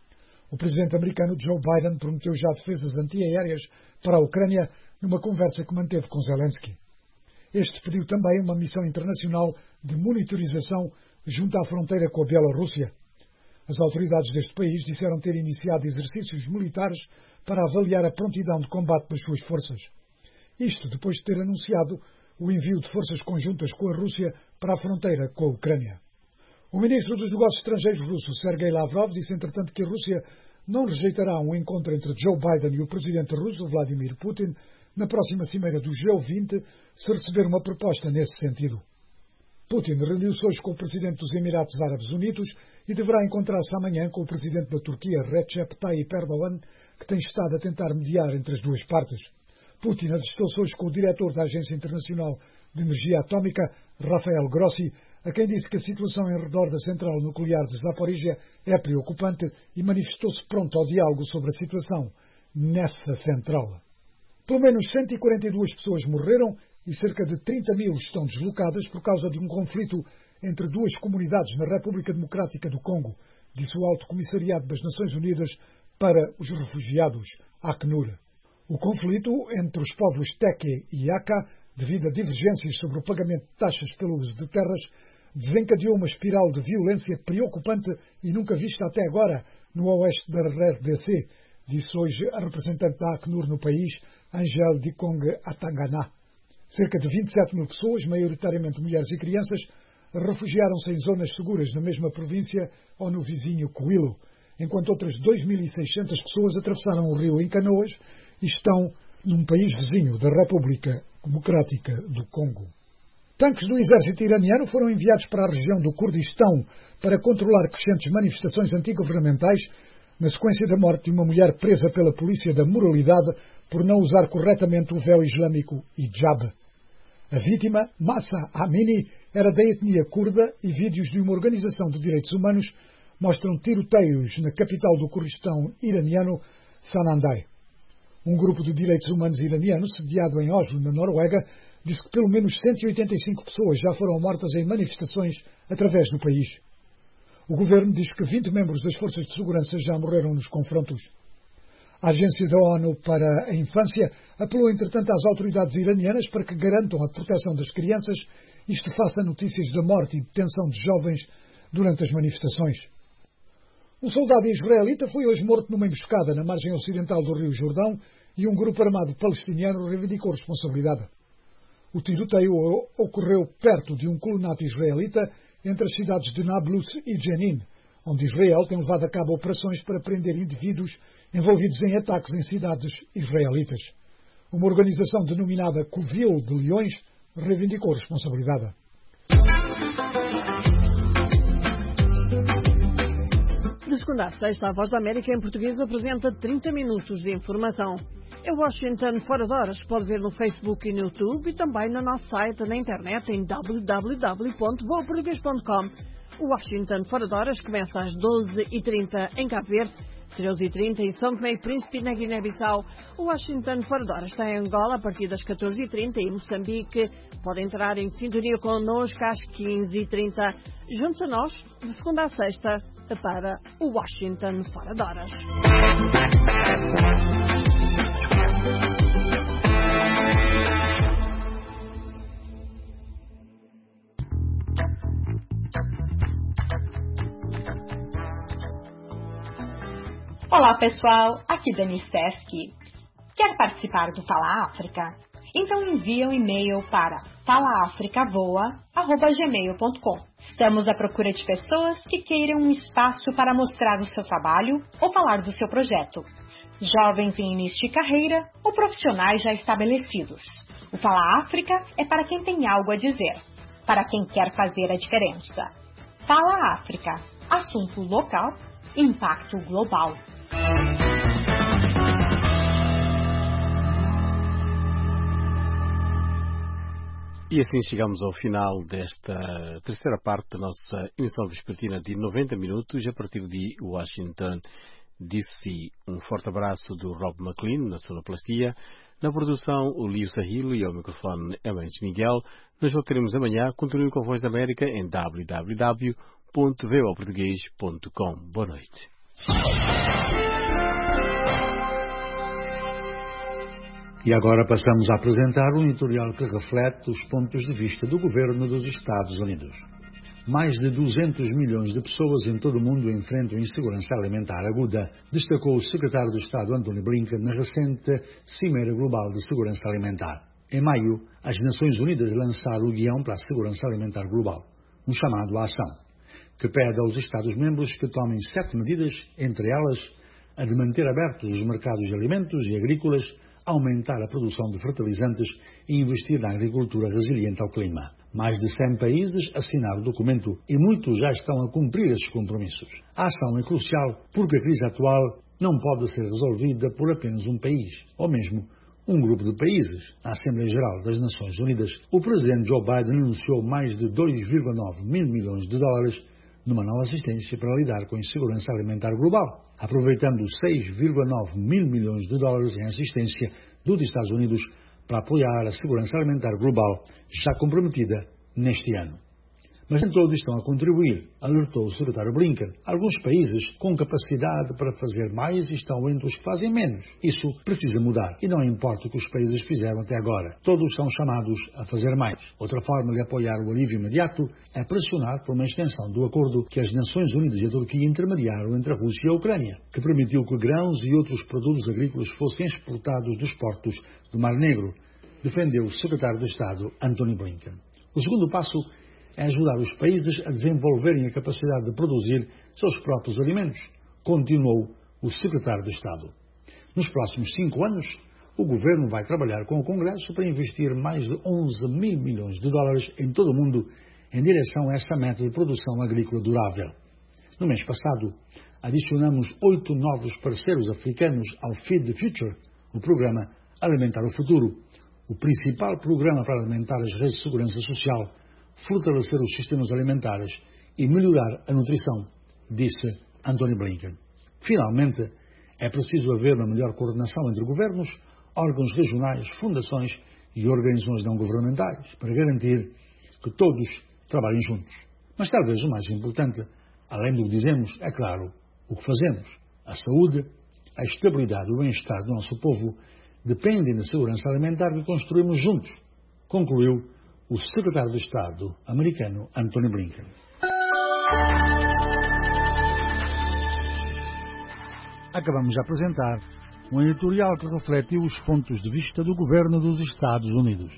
O presidente americano Joe Biden prometeu já defesas antiaéreas para a Ucrânia numa conversa que manteve com Zelensky. Este pediu também uma missão internacional de monitorização junto à fronteira com a Bielorrússia. As autoridades deste país disseram ter iniciado exercícios militares para avaliar a prontidão de combate das suas forças. Isto depois de ter anunciado o envio de forças conjuntas com a Rússia para a fronteira com a Ucrânia. O ministro dos Negócios Estrangeiros russo, Sergei Lavrov, disse entretanto que a Rússia não rejeitará um encontro entre Joe Biden e o presidente russo, Vladimir Putin, na próxima cimeira do G20, se receber uma proposta nesse sentido. Putin reuniu-se hoje com o presidente dos Emirados Árabes Unidos e deverá encontrar-se amanhã com o presidente da Turquia, Recep Tayyip Erdogan, que tem estado a tentar mediar entre as duas partes. Putin avistou-se hoje com o diretor da Agência Internacional de Energia Atómica, Rafael Grossi, a quem disse que a situação em redor da central nuclear de Zaporizhia é preocupante e manifestou-se pronto ao diálogo sobre a situação nessa central. Pelo menos 142 pessoas morreram e cerca de 30.000 estão deslocadas por causa de um conflito entre duas comunidades na República Democrática do Congo, disse o Alto Comissariado das Nações Unidas para os Refugiados, ACNUR. O conflito entre os povos Teke e Aka, devido a divergências sobre o pagamento de taxas pelo uso de terras, desencadeou uma espiral de violência preocupante e nunca vista até agora no oeste da RDC, disse hoje a representante da ACNUR no país, Angel Dikong Atangana. Cerca de 27.000 pessoas, maioritariamente mulheres e crianças, refugiaram-se em zonas seguras na mesma província ou no vizinho Kwilu, enquanto outras 2.600 pessoas atravessaram o rio em canoas e estão num país vizinho da República Democrática do Congo. Tanques do exército iraniano foram enviados para a região do Kurdistão para controlar crescentes manifestações antigovernamentais na sequência da morte de uma mulher presa pela polícia da moralidade por não usar corretamente o véu islâmico hijab. A vítima, Mahsa Amini, era da etnia curda e vídeos de uma organização de direitos humanos mostram tiroteios na capital do Kurdistão iraniano, Sanandaj. Um grupo de direitos humanos iraniano, sediado em Oslo, na Noruega, disse que pelo menos 185 pessoas já foram mortas em manifestações através do país. O governo diz que 20 membros das forças de segurança já morreram nos confrontos. A Agência da ONU para a Infância apelou, entretanto, às autoridades iranianas para que garantam a proteção das crianças, isto face a notícias da morte e detenção de jovens durante as manifestações. Um soldado israelita foi hoje morto numa emboscada na margem ocidental do Rio Jordão e um grupo armado palestiniano reivindicou responsabilidade. O tiroteio ocorreu perto de um colonato israelita entre as cidades de Nablus e Jenin, onde Israel tem levado a cabo operações para prender indivíduos envolvidos em ataques em cidades israelitas. Uma organização denominada Covil de Leões reivindicou responsabilidade. De segunda a sexta, a Voz da América em português apresenta 30 minutos de informação. É Washington fora de horas, pode ver no Facebook e no YouTube e também no nosso site na internet em www.voaportugues.com. O Washington fora de horas começa às 12h30 em Cabo Verde, 13h30 em São Tomé e Príncipe na Guiné-Bissau. O Washington fora de horas está em Angola a partir das 14h30 e Moçambique. Pode entrar em sintonia connosco às 15h30. Junte-se a nós, de segunda a sexta, para o Washington fora de horas. Olá pessoal, aqui Dani Sesc. Quer participar do Fala África? Então envie um e-mail para falaafricavoa@gmail.com. Estamos à procura de pessoas que queiram um espaço para mostrar o seu trabalho ou falar do seu projeto. Jovens em início de carreira ou profissionais já estabelecidos. O Fala África é para quem tem algo a dizer, para quem quer fazer a diferença. Fala África, assunto local, impacto global. E assim chegamos ao final desta terceira parte da nossa emissão vespertina de 90 minutos a partir de Washington, DC. Um forte abraço do Rob McLean na sonoplastia, na produção o Lio Sahilo e ao microfone Emerson Miguel. Nós voltaremos amanhã. Continue com a Voz da América em www.voaportugues.com. Boa noite. E agora passamos a apresentar um editorial que reflete os pontos de vista do governo dos Estados Unidos. Mais de 200 milhões de pessoas em todo o mundo enfrentam insegurança alimentar aguda, destacou o secretário de Estado Antony Blinken na recente Cimeira Global de Segurança Alimentar. Em maio, as Nações Unidas lançaram o Guião para a Segurança Alimentar Global, um chamado à ação, que pede aos Estados-membros que tomem 7 medidas, entre elas a de manter abertos os mercados de alimentos e agrícolas, aumentar a produção de fertilizantes e investir na agricultura resiliente ao clima. Mais de 100 países assinaram o documento e muitos já estão a cumprir esses compromissos. A ação é crucial porque a crise atual não pode ser resolvida por apenas um país, ou mesmo um grupo de países. Na Assembleia Geral das Nações Unidas, o presidente Joe Biden anunciou mais de 2,9 mil milhões de dólares numa nova assistência para lidar com a insegurança alimentar global, aproveitando 6,9 mil milhões de dólares em assistência dos Estados Unidos para apoiar a segurança alimentar global já comprometida neste ano. Mas nem todos estão a contribuir, alertou o secretário Blinken. Alguns países com capacidade para fazer mais estão entre os que fazem menos. Isso precisa mudar e não importa o que os países fizeram até agora. Todos são chamados a fazer mais. Outra forma de apoiar o alívio imediato é pressionar por uma extensão do acordo que as Nações Unidas e a Turquia intermediaram entre a Rússia e a Ucrânia, que permitiu que grãos e outros produtos agrícolas fossem exportados dos portos do Mar Negro, defendeu o secretário de Estado Antony Blinken. O segundo passo é ajudar os países a desenvolverem a capacidade de produzir seus próprios alimentos, continuou o secretário de Estado. Nos próximos 5 anos, o governo vai trabalhar com o Congresso para investir mais de 11 mil milhões de dólares em todo o mundo em direção a essa meta de produção agrícola durável. No mês passado, adicionamos 8 novos parceiros africanos ao Feed the Future, o programa Alimentar o Futuro, o principal programa para alimentar as redes de segurança social, fortalecer os sistemas alimentares e melhorar a nutrição, disse Antony Blinken. Finalmente, é preciso haver uma melhor coordenação entre governos, órgãos regionais, fundações e organizações não governamentais para garantir que todos trabalhem juntos. Mas talvez o mais importante, além do que dizemos, é claro, o que fazemos. A saúde, a estabilidade e o bem-estar do nosso povo dependem da segurança alimentar que construímos juntos, concluiu o secretário de Estado americano Antony Blinken. Acabamos de apresentar um editorial que reflete os pontos de vista do governo dos Estados Unidos.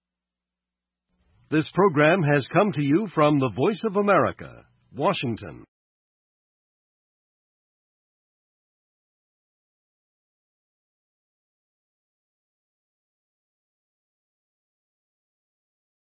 This program has come to you from the Voice of America, Washington.